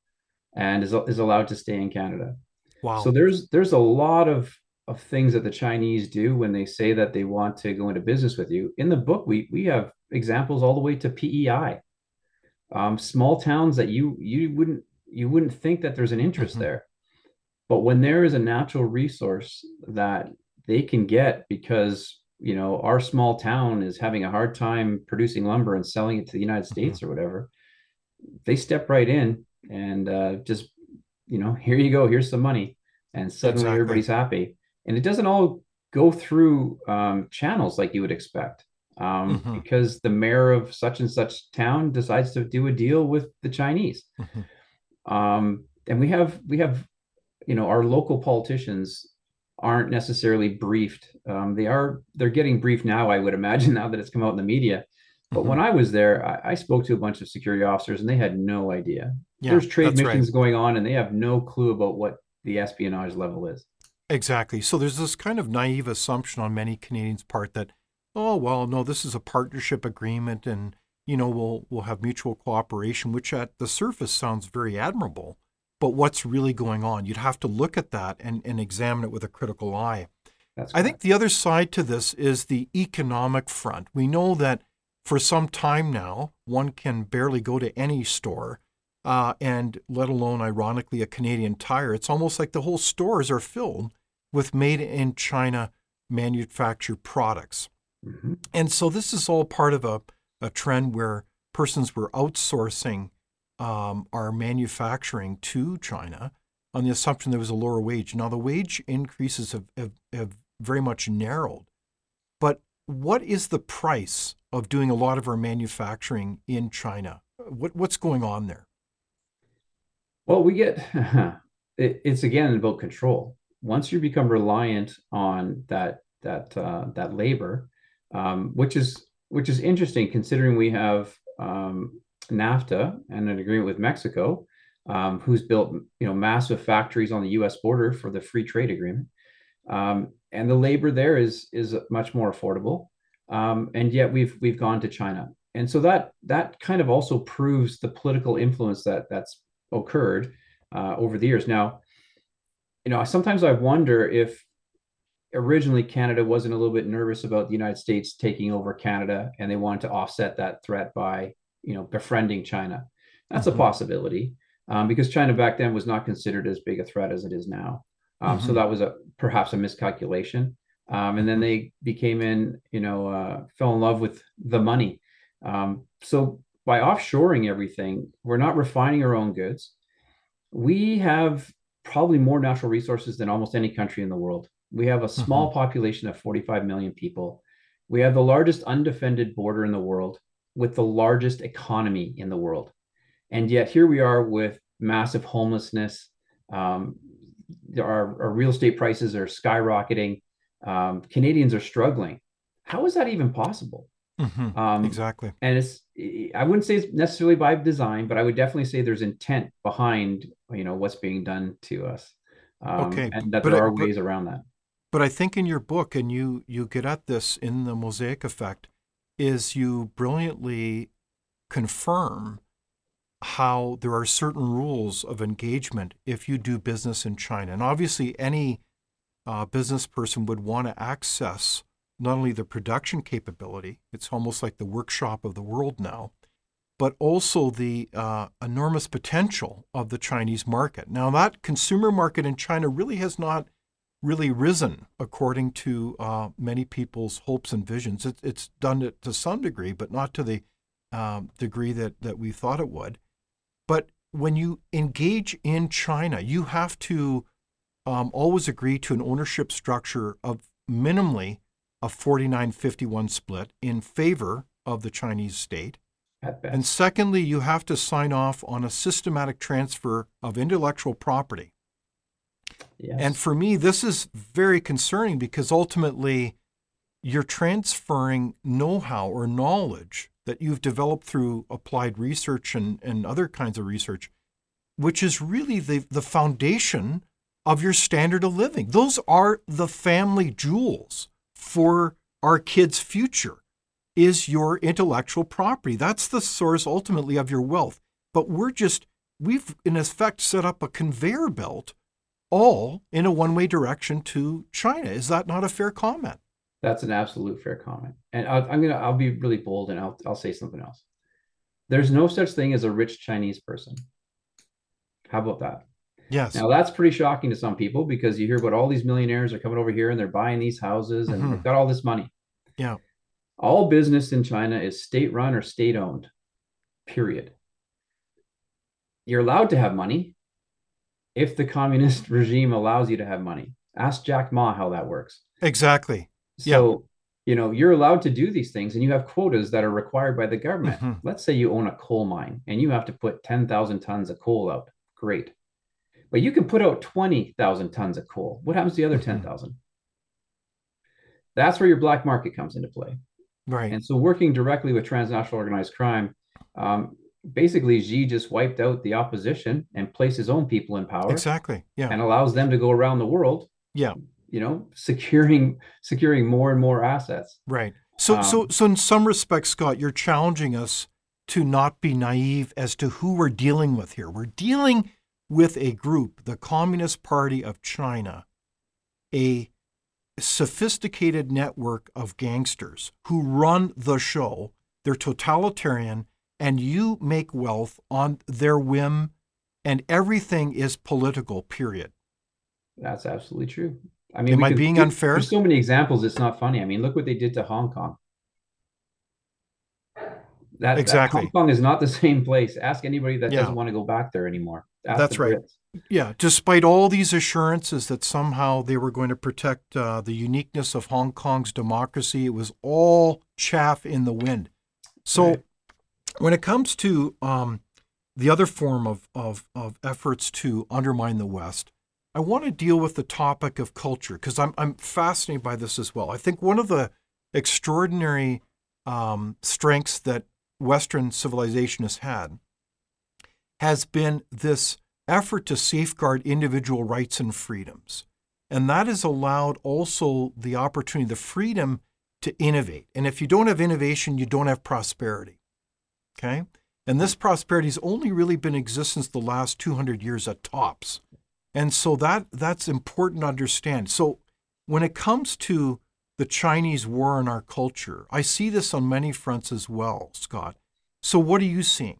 and is, is allowed to stay in Canada. So Wow. there's there's a lot of of things that the Chinese do when they say that they want to go into business with you. In the book, we we have examples all the way to P E I, um, small towns that you you wouldn't you wouldn't think that there's an interest Mm-hmm. there, but when there is a natural resource that they can get because you know our small town is having a hard time producing lumber and selling it to the United Mm-hmm. States or whatever, they step right in and uh, just you know, here you go, here's some money, and suddenly Exactly. everybody's happy. And it doesn't all go through um, channels like you would expect, um, Mm-hmm. because the mayor of such and such town decides to do a deal with the Chinese. Mm-hmm. Um, and we have we have you know our local politicians aren't necessarily briefed. Um, they are they're getting briefed now, I would imagine, now that it's come out in the media. But Mm-hmm. when I was there, I, I spoke to a bunch of security officers, and they had no idea. Yeah, There's trade that's right. missions going on, and they have no clue about what the espionage level is. Exactly. So there's this kind of naive assumption on many Canadians' part that, oh well, no, this is a partnership agreement, and you know we'll we'll have mutual cooperation, which at the surface sounds very admirable. But what's really going on? You'd have to look at that and, and examine it with a critical eye. That's I think correct. the other side to this is the economic front. We know that for some time now, one can barely go to any store, uh, and let alone, ironically, a Canadian Tire. It's almost like the whole stores are filled with made in China manufactured products. Mhm. And so this is all part of a, a trend where persons were outsourcing um, our manufacturing to China on the assumption there was a lower wage. Now, the wage increases have, have, have very much narrowed. But what is the price of doing a lot of our manufacturing in China? What, what's going on there? Well, we get it, it's again about control. Once you become reliant on that that uh, that labor, um, which is which is interesting considering we have um, NAFTA and an agreement with Mexico, um, who's built you know massive factories on the U S border for the free trade agreement, um, and the labor there is is much more affordable, um, and yet we've we've gone to China, and so that that kind of also proves the political influence that that's occurred uh, over the years. Now, you know, sometimes I wonder if originally Canada wasn't a little bit nervous about the United States taking over Canada, and they wanted to offset that threat by, you know, befriending China. That's a Mm-hmm. possibility, um, because China back then was not considered as big a threat as it is now. Um, so Mm-hmm. that was a perhaps a miscalculation. Um, and then Mm-hmm. they became in, you know, uh, fell in love with the money. Um, so by offshoring everything, we're not refining our own goods. We have probably more natural resources than almost any country in the world. We have a Mm-hmm. small population of forty-five million people. We have the largest undefended border in the world with the largest economy in the world. And yet here we are with massive homelessness. Um, our, our real estate prices are skyrocketing. Um, Canadians are struggling. How is that even possible? Mm-hmm. Um, Exactly. and it's I wouldn't say it's necessarily by design, but I would definitely say there's intent behind you know what's being done to us, um, Okay, b- and that but there I, are but ways around that. but I think in your book, and you you get at this in the Mosaic Effect, is you brilliantly confirm how there are certain rules of engagement if you do business in China. And obviously, any uh, business person would want to access not only the production capability, it's almost like the workshop of the world now, but also the uh, enormous potential of the Chinese market. Now, that consumer market in China really has not really risen according to uh, many people's hopes and visions. It, it's done it to some degree, but not to the um, degree that, that we thought it would. But when you engage in China, you have to um, always agree to an ownership structure of minimally a forty-nine fifty-one split in favor of the Chinese state. At best. And secondly, you have to sign off on a systematic transfer of intellectual property. Yes. And for me, this is very concerning because ultimately you're transferring know-how or knowledge that you've developed through applied research and, and other kinds of research, which is really the, the foundation of your standard of living. Those are the family jewels for our kids' future, is your intellectual property. That's the source ultimately of your wealth. But we're just, we've in effect set up a conveyor belt all in a one-way direction to China. Is that not a fair comment? That's an absolute fair comment. And I'll, I'm gonna I'll be really bold and I'll I'll say something else. There's no such thing as a rich Chinese person. How about that? Yes. Now that's pretty shocking to some people because you hear about all these millionaires are coming over here and they're buying these houses and Mhm. they've got all this money. Yeah. All business in China is state-run or state-owned, period. You're allowed to have money if the communist regime allows you to have money. Ask Jack Ma how that works. Exactly. So, you know, you're allowed to do these things and you have quotas that are required by the government. Mhm. Let's say you own a coal mine and you have to put ten thousand tons of coal out. Great. But you can put out twenty thousand tons of coal. What happens to the other Mhm. ten thousand? That's where your black market comes into play. Right. And so working directly with transnational organized crime, um, basically Xi just wiped out the opposition and placed his own people in power Exactly. Yeah. and allows them to go around the world, Yeah. you know, securing securing more and more assets. Right. So, Um, so, so in some respects, Scott, you're challenging us to not be naive as to who we're dealing with here. We're dealing with a group, the Communist Party of China, a sophisticated network of gangsters who run the show. They're totalitarian, and you make wealth on their whim, and everything is political, period. That's absolutely true. I mean, Am we I could- being there- unfair? There's so many examples. It's not funny. I mean, look what they did to Hong Kong. That, Exactly. that Hong Kong is not the same place. Ask anybody that Yeah. doesn't want to go back there anymore. Ask That's the right. Brits. Yeah, despite all these assurances that somehow they were going to protect uh, the uniqueness of Hong Kong's democracy, it was all chaff in the wind. So Right. when it comes to um, the other form of, of, of efforts to undermine the West, I want to deal with the topic of culture because I'm, I'm fascinated by this as well. I think one of the extraordinary um, strengths that Western civilization has had has been this effort to safeguard individual rights and freedoms. And that has allowed also the opportunity, the freedom to innovate. And if you don't have innovation, you don't have prosperity. Okay? And this prosperity has only really been in existence the last two hundred years at tops. And so that that's important to understand. So when it comes to the Chinese war in our culture, I see this on many fronts as well, Scott. So what are you seeing?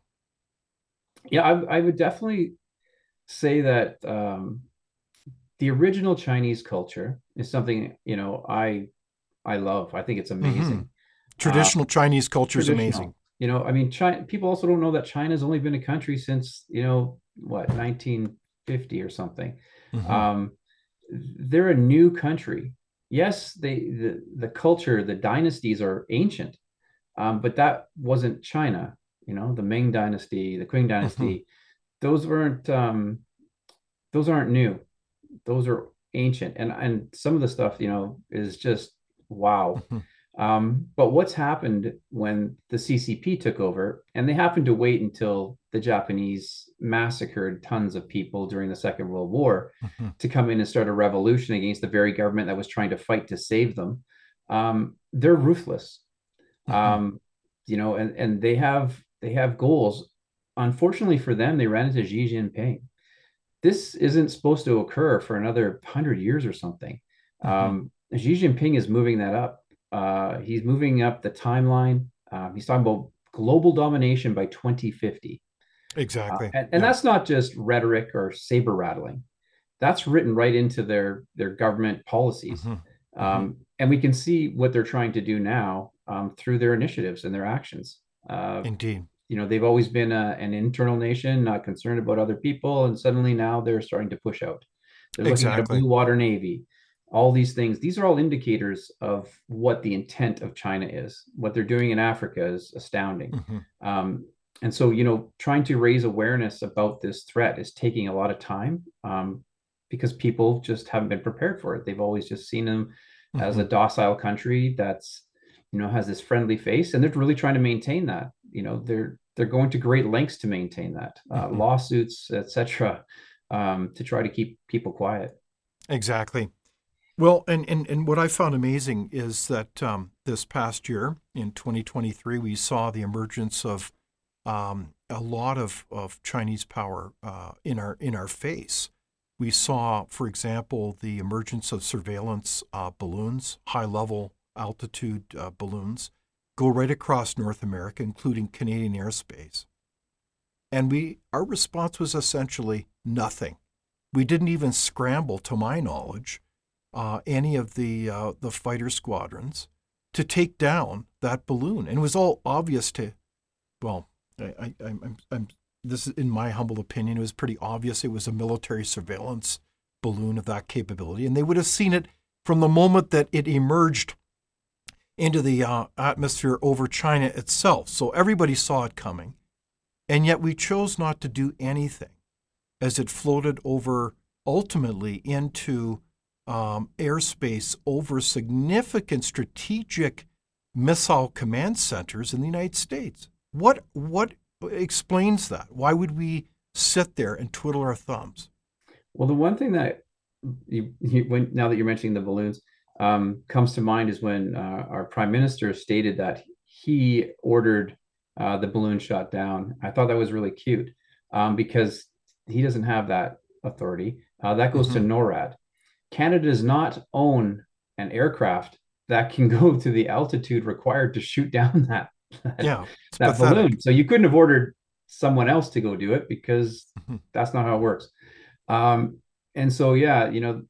Yeah, I, I would definitely say that um, the original Chinese culture is something, you know, I I love. I think it's amazing. Traditional Chinese culture is Traditional. amazing. You know, I mean, China, people also don't know that China's only been a country since, you know, what, nineteen fifty or something. Mhm. Um, they're a new country. Yes, they the, the culture, the dynasties are ancient, um, but that wasn't China. You know, the Ming Dynasty, the Qing Dynasty, those weren't um, those aren't new. Those are ancient, and and some of the stuff, you know, is just wow. Mhm. Um, but what's happened when the C C P took over, and they happened to wait until the Japanese massacred tons of people during the Second World War Mhm. to come in and start a revolution against the very government that was trying to fight to save them. Um, they're ruthless. Mhm. Um, you know, and and they have they have goals. Unfortunately for them, they ran into Xi Jinping. This isn't supposed to occur for another hundred years or something. Mhm. Um, Xi Jinping is moving that up. Uh, he's moving up the timeline. Uh, he's talking about global domination by twenty fifty. Uh, Exactly. and and Yeah. that's not just rhetoric or saber rattling. That's written right into their their government policies. Mhm. Um, and we can see what they're trying to do now um, through their initiatives and their actions. Uh, Indeed. you know, they've always been a, an internal nation, not concerned about other people, and suddenly now they're starting to push out. They're looking at a Exactly. blue water navy. all these things, these are all indicators of what the intent of China is. What they're doing in Africa is astounding. Mm-hmm. Um, and so, you know, trying to raise awareness about this threat is taking a lot of time, um, because people just haven't been prepared for it. They've always just seen them mm-hmm. as a docile country that's, you know, has this friendly face, and they're really trying to maintain that. You know, they're they're going to great lengths to maintain that, uh, mm-hmm. lawsuits, et cetera, um, to try to keep people quiet. Exactly. Well, and, and, and what I found amazing is that um, this past year, in twenty twenty-three, we saw the emergence of um, a lot of, of Chinese power uh, in our in our face. We saw, for example, the emergence of surveillance uh, balloons, high-level altitude uh, balloons, go right across North America, including Canadian airspace. And we our response was essentially nothing. We didn't even scramble, to my knowledge, Uh, any of the uh, the fighter squadrons to take down that balloon, and it was all obvious to, well, I, I, I'm, I'm, this is in my humble opinion, it was pretty obvious it was a military surveillance balloon of that capability, and they would have seen it from the moment that it emerged into the uh, atmosphere over China itself. So everybody saw it coming, and yet we chose not to do anything as it floated over, ultimately into Um, airspace over significant strategic missile command centers in the United States. What what explains that? Why would we sit there and twiddle our thumbs? Well, the one thing that you, you when now that you're mentioning the balloons um, comes to mind is when uh, our prime minister stated that he ordered uh, the balloon shot down. I thought that was really cute um, because he doesn't have that authority. Uh, that goes mm-hmm. to NORAD. Canada does not own an aircraft that can go to the altitude required to shoot down that, that, yeah, that balloon. So you couldn't have ordered someone else to go do it because mm-hmm. that's not how it works. Um, and so, yeah, you know,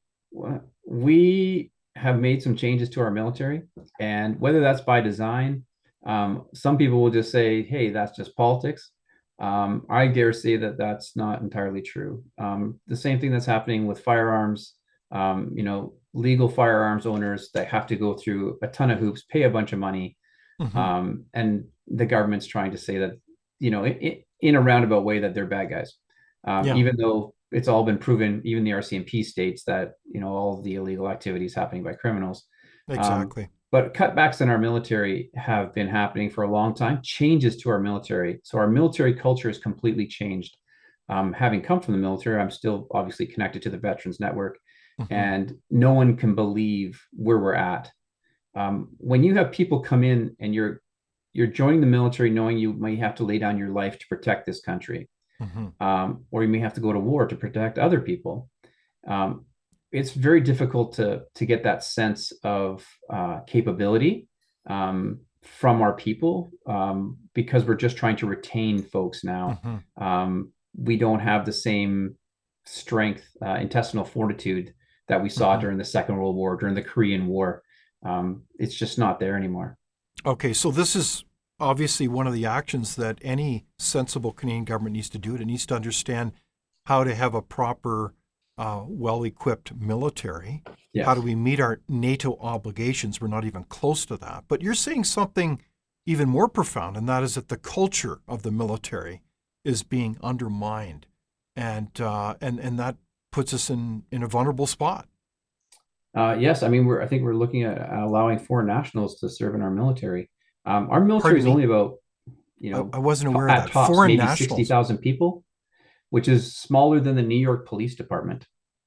we have made some changes to our military, and whether that's by design, um, some people will just say, hey, that's just politics. Um, I dare say that that's not entirely true. Um, the same thing that's happening with firearms. Um, you know, legal firearms owners that have to go through a ton of hoops, pay a bunch of money. Mm-hmm. Um, and the government's trying to say that, you know, in, in a roundabout way that they're bad guys. Um, yeah. Even though it's all been proven, even the R C M P states that, you know, all of the illegal activities happening by criminals. Exactly. Um, but cutbacks in our military have been happening for a long time, changes to our military. So our military culture has completely changed. Um, having come from the military, I'm still obviously connected to the Veterans Network. Mm-hmm. And no one can believe where we're at. Um, when you have people come in and you're you're joining the military knowing you might have to lay down your life to protect this country, mm-hmm. um, or you may have to go to war to protect other people, um, it's very difficult to to get that sense of uh, capability um, from our people um, because we're just trying to retain folks now. Mm-hmm. Um, we don't have the same strength, uh, intestinal fortitude that we saw mm-hmm. during the Second World War, during the Korean War. Um, it's just not there anymore. Okay, so this is obviously one of the actions that any sensible Canadian government needs to do. It needs to understand how to have a proper, uh, well-equipped military. Yes. How do we meet our NATO obligations? We're not even close to that. But you're saying something even more profound, and that is that the culture of the military is being undermined. And uh, and and that puts us in, in a vulnerable spot. Uh, yes, I mean we're I think we're looking at allowing foreign nationals to serve in our military. Um, our military is only about you know I, I wasn't aware of that. Tops, Foreign maybe nationals, sixty thousand people, which is smaller than the New York Police Department.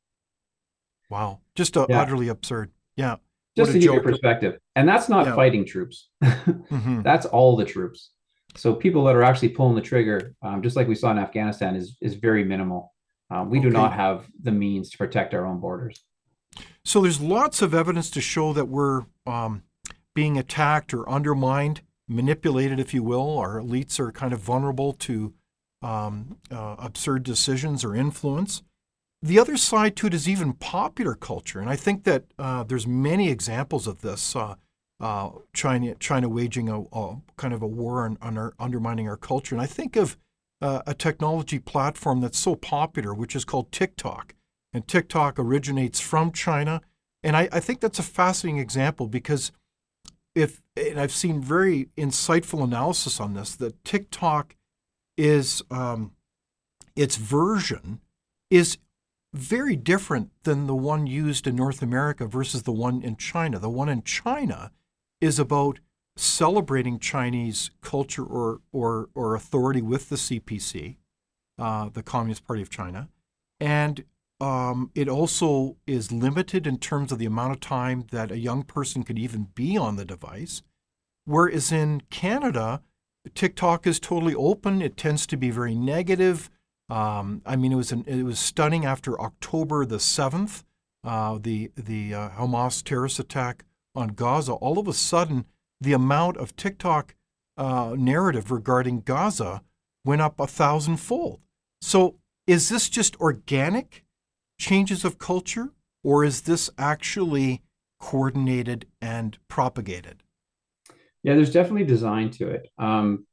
Wow, just uh, yeah. utterly absurd. Yeah, just to give you perspective, and that's not yeah. fighting troops. mm-hmm. That's all the troops. So people that are actually pulling the trigger, um, just like we saw in Afghanistan, is is very minimal. Um, we okay. do not have the means to protect our own borders. So there's lots of evidence to show that we're um, being attacked or undermined, manipulated, if you will. Our elites are kind of vulnerable to um, uh, absurd decisions or influence. The other side to it is even popular culture, and I think that uh, there's many examples of this. Uh, uh, China, China waging a, a kind of a war on, on our, undermining our culture, and I think of uh, a technology platform that's so popular, which is called TikTok. And TikTok originates from China, And I, I think that's a fascinating example because if, and I've seen very insightful analysis on this, that TikTok is, um, its version is very different than the one used in North America versus the one in China. The one in China is about celebrating Chinese culture or or or authority with the C P C, uh, the Communist Party of China, and um, it also is limited in terms of the amount of time that a young person could even be on the device. Whereas in Canada, TikTok is totally open. It tends to be very negative. Um, I mean, it was an, it was stunning after October the seventh, uh, the the uh, Hamas terrorist attack on Gaza. All of a sudden, the amount of TikTok uh, narrative regarding Gaza went up a thousandfold. So, is this just organic changes of culture, or is this actually coordinated and propagated? Yeah, there's definitely design to it. Um,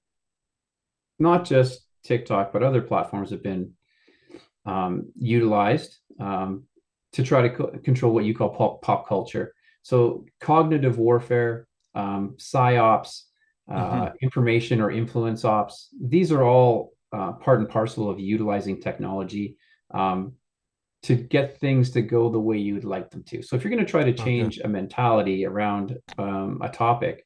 not just TikTok, but other platforms have been um, utilized um, to try to co- control what you call pop, pop culture. So cognitive warfare, um, psyops, Mm-hmm. uh, information or influence ops, these are all uh, part and parcel of utilizing technology um, to get things to go the way you would like them to. So if you're going to try to Okay. change a mentality around um, a topic,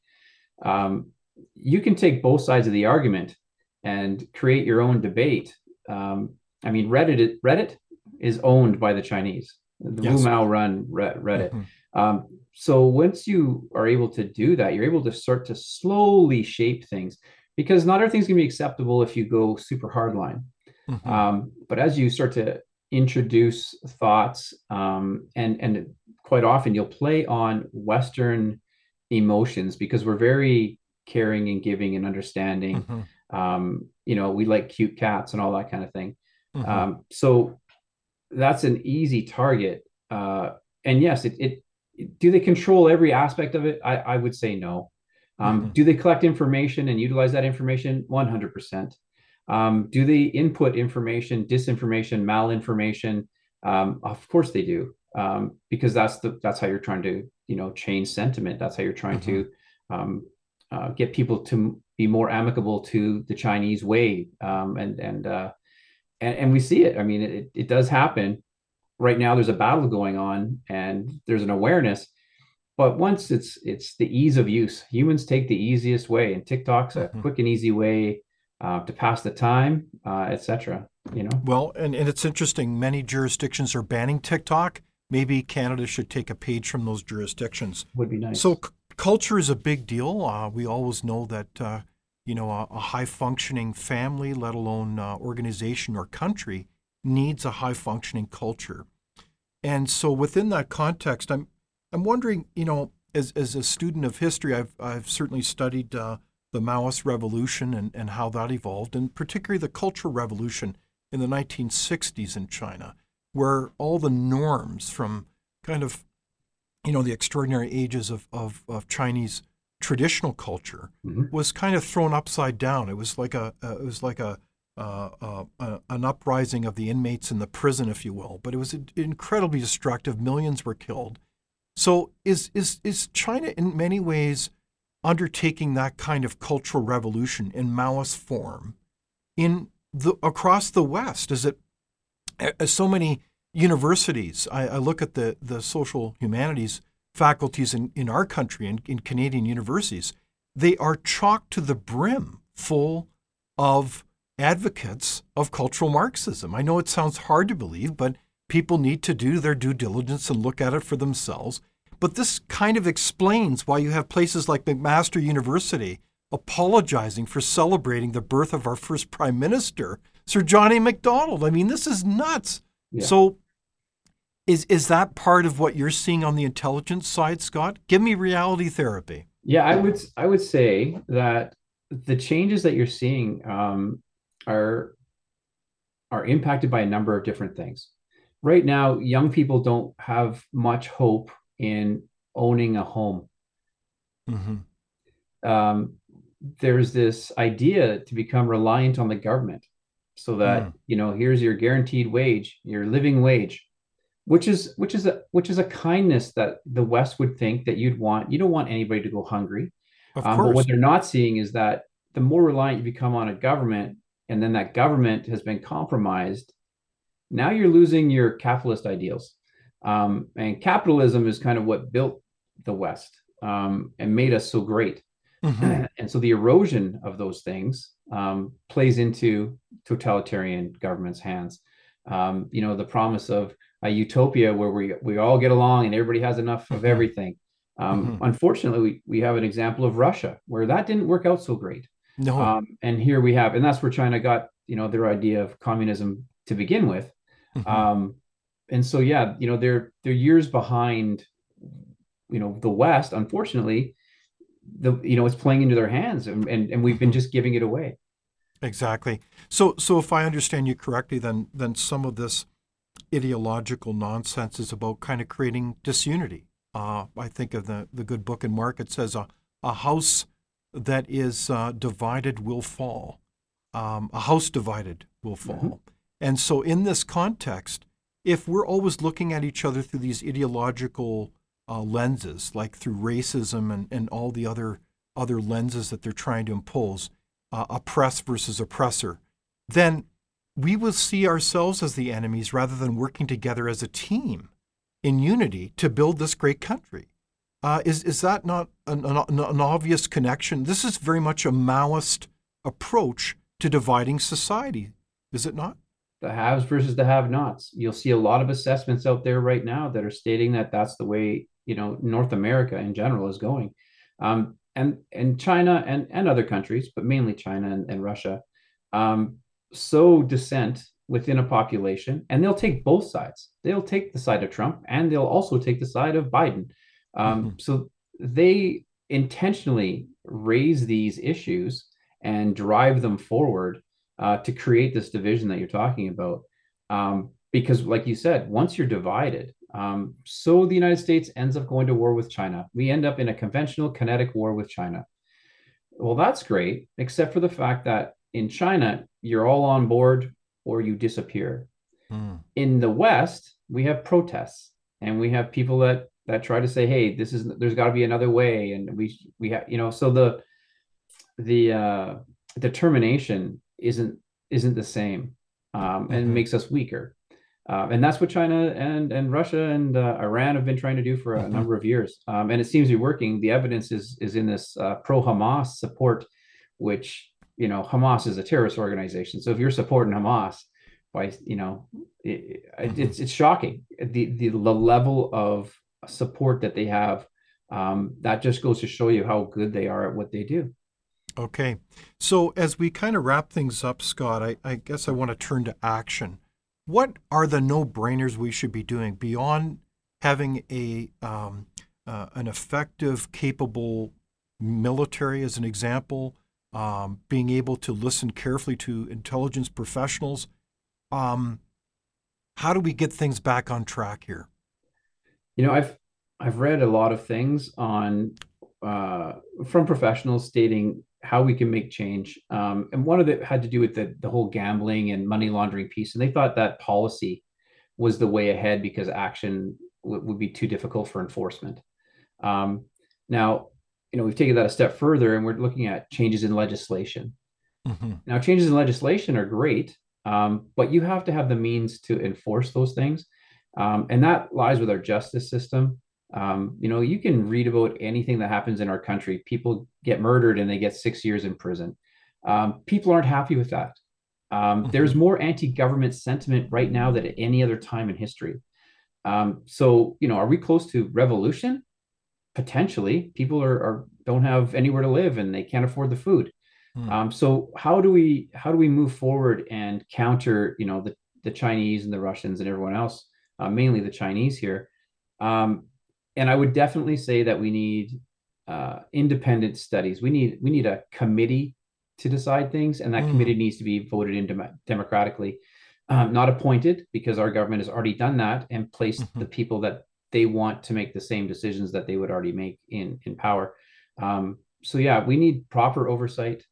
um, you can take both sides of the argument and create your own debate. Um, I mean, Reddit Reddit is owned by the Chinese. The Wu Yes. Mao run Reddit. Mm-hmm. Um, so once you are able to do that, you're able to start to slowly shape things because not everything's going to be acceptable if you go super hardline. Mm-hmm. Um, but as you start to introduce thoughts, um, and and quite often you'll play on Western emotions because we're very caring and giving and understanding. Mm-hmm. Um, you know, we like cute cats and all that kind of thing. Mm-hmm. Um, so that's an easy target. Uh, and yes, it, it do they control every aspect of it? I, I would say no. Um, Mm-hmm. do they collect information and utilize that information? one hundred percent. Um, do they input information, disinformation, malinformation? Um, of course they do, um, because that's the that's how you're trying to you know change sentiment. That's how you're trying Mm-hmm. to um, uh, get people to be more amicable to the Chinese way, um, and and, uh, and and we see it. I mean, it it does happen. Right now, there's a battle going on, and there's an awareness. But once it's it's the ease of use, humans take the easiest way, and TikTok's a Mm-hmm. quick and easy way uh, to pass the time, uh, et cetera. You know, Well, and, and it's interesting. Many jurisdictions are banning TikTok. Maybe Canada should take a page from those jurisdictions. would be So nice. c- culture is a big deal. Uh, we always know that uh, you know a, a high functioning family, let alone uh, organization or country, needs a high functioning culture. And so within that context, I'm I'm wondering, you know, as as a student of history, I've I've certainly studied uh, the Maoist revolution and, and how that evolved, and particularly the Cultural Revolution in the nineteen sixties in China, where all the norms from kind of you know the extraordinary ages of of, of Chinese traditional culture Mhm. was kind of thrown upside down. It was like a uh, it was like a uh, uh, uh, an uprising of the inmates in the prison, if you will. But it was incredibly destructive. Millions were killed. So is is is China in many ways undertaking that kind of cultural revolution in Maoist form in the across the West? Is it as so many universities? I, I look at the the social humanities faculties in, in our country and in Canadian universities. They are chock to the brim full of advocates of cultural Marxism. I know it sounds hard to believe, but people need to do their due diligence and look at it for themselves. But this kind of explains why you have places like McMaster University apologizing for celebrating the birth of our first prime minister, Sir John A. Macdonald. I mean, this is nuts. Yeah, So is is that part of what you're seeing on the intelligence side, Scott? Give me reality therapy. yeah. I would I would say that the changes that you're seeing um, are are impacted by a number of different things. Right now, young people don't have much hope in owning a home. Mm-hmm. Um, there's this idea to become reliant on the government so that, Mm. you know, here's your guaranteed wage, your living wage. which is which is a which is a kindness that the West would think that you'd want. You don't want anybody to go hungry. Of Um, but what course. they're not seeing is that the more reliant you become on a government, and then that government has been compromised, now you're losing your capitalist ideals. Um, and capitalism is kind of what built the West, um, and made us so great. Hmm. And so the erosion of those things, um, plays into totalitarian governments' hands. Um, you know, the promise of a utopia where we we all get along and everybody has enough of Hmm. everything. Um, Hmm. unfortunately, we, we have an example of Russia where that didn't work out so great. No. Um, and here we have, and that's where China got, you know, their idea of communism to begin with. Hmm. Um, and so, yeah, you know, they're they're years behind, you know, the West. Unfortunately, the you know, it's playing into their hands, and and, and we've been Hmm. just giving it away. Exactly. So, so if I understand you correctly, then then some of this ideological nonsense is about kind of creating disunity. Uh, I think of the the good book in Mark. It says a a house that is uh, divided will fall. Um, a house divided will Mhm. fall. And so, in this context, if we're always looking at each other through these ideological uh, lenses, like through racism and, and all the other other lenses that they're trying to impose, uh, oppress versus oppressor, then we will see ourselves as the enemies rather than working together as a team in unity to build this great country. Uh, is is that not an, an, an obvious connection? This is very much a Maoist approach to dividing society, is it not? The haves versus the have-nots. You'll see a lot of assessments out there right now that are stating that that's the way, you know, North America in general is going. Um, and and China and and other countries, but mainly China and, and Russia, um, sow dissent within a population, and they'll take both sides. They'll take the side of Trump, and they'll also take the side of Biden. Um, Hmm. so they intentionally raise these issues and drive them forward, uh, to create this division that you're talking about. Um, because, like you said, once you're divided, um, so the United States ends up going to war with China. We end up in a conventional kinetic war with China. Well, that's great, except for the fact that in China, you're all on board or you disappear. Mm. In the West, we have protests and we have people that that try to say, "Hey, this is there's got to be another way," and we we have, you know, so the the uh, determination isn't isn't the same, um, and Hmm. makes us weaker. Uh, and that's what China and and Russia and uh, Iran have been trying to do for a Hmm. number of years. Um, and it seems to be working. The evidence is is in this uh, pro-Hamas support, which, you know, Hamas is a terrorist organization. So if you're supporting Hamas, by, you know, it, Hmm. it's it's shocking the, the the level of support that they have. Um, that just goes to show you how good they are at what they do. Okay. So as we kind of wrap things up, Scott, I, I guess I want to turn to action. What are the no-brainers we should be doing beyond having a um, uh, an effective, capable military, as an example, um, being able to listen carefully to intelligence professionals? Um, how do we get things back on track here? You know, I've I've read a lot of things on, uh, from professionals stating how we can make change. Um, and one of it had to do with the the whole gambling and money laundering piece. And they thought that policy was the way ahead because action w- would be too difficult for enforcement. Um, now, you know, we've taken that a step further and we're looking at changes in legislation. Hmm. Now, changes in legislation are great, um, but you have to have the means to enforce those things. Um, and that lies with our justice system. Um, you know, you can read about anything that happens in our country. People get murdered and they get six years in prison. Um, people aren't happy with that. Um, there's Hmm. more anti-government sentiment right now than at any other time in history. Um, so, you know, are we close to revolution? Potentially. People are, are don't have anywhere to live and they can't afford the food. Hmm. Um, so how do we how do we move forward and counter, you know, the the Chinese and the Russians and everyone else, uh, mainly the Chinese here? Um, and I would definitely say that we need uh, independent studies. We need we need a committee to decide things, and that Hmm. committee needs to be voted in dem- democratically, um, not appointed, because our government has already done that and placed Hmm. the people that they want to make the same decisions that they would already make in in power. Um, so yeah, we need proper oversight,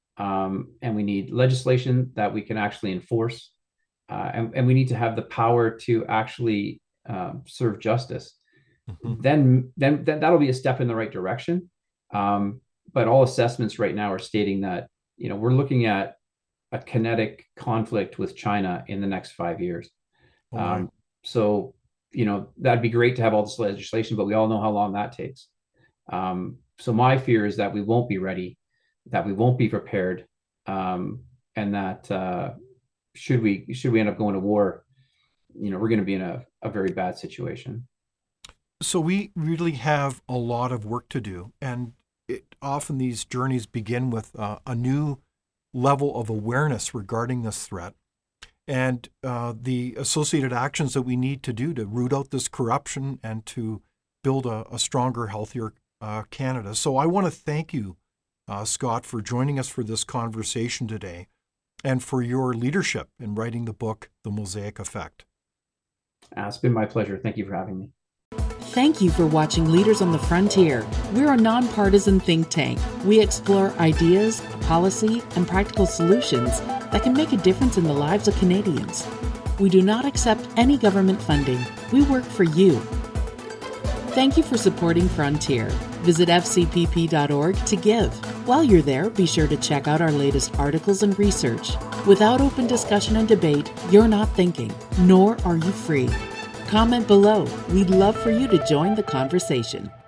um, and we need legislation that we can actually enforce, uh, and, and we need to have the power to actually uh, serve justice, Mhm. then then then that'll be a step in the right direction. Um, but all assessments right now are stating that, you know, we're looking at a kinetic conflict with China in the next five years. Oh my. Um, so, you know, that'd be great to have all this legislation, but we all know how long that takes. Um, so my fear is that we won't be ready, that we won't be prepared, um, and that uh, should we should we end up going to war, you know, we're going to be in a, a very bad situation. So we really have a lot of work to do, and it, often these journeys begin with uh, a new level of awareness regarding this threat and uh, the associated actions that we need to do to root out this corruption and to build a, a stronger, healthier uh, Canada. So I want to thank you, uh, Scott, for joining us for this conversation today and for your leadership in writing the book, The Mosaic Effect. Uh, it's been my pleasure. Thank you for having me. Thank you for watching Leaders on the Frontier. We're a nonpartisan think tank. We explore ideas, policy, and practical solutions that can make a difference in the lives of Canadians. We do not accept any government funding. We work for you. Thank you for supporting Frontier. Visit f c p p dot org to give. While you're there, be sure to check out our latest articles and research. Without open discussion and debate, you're not thinking, nor are you free. Comment below. We'd love for you to join the conversation.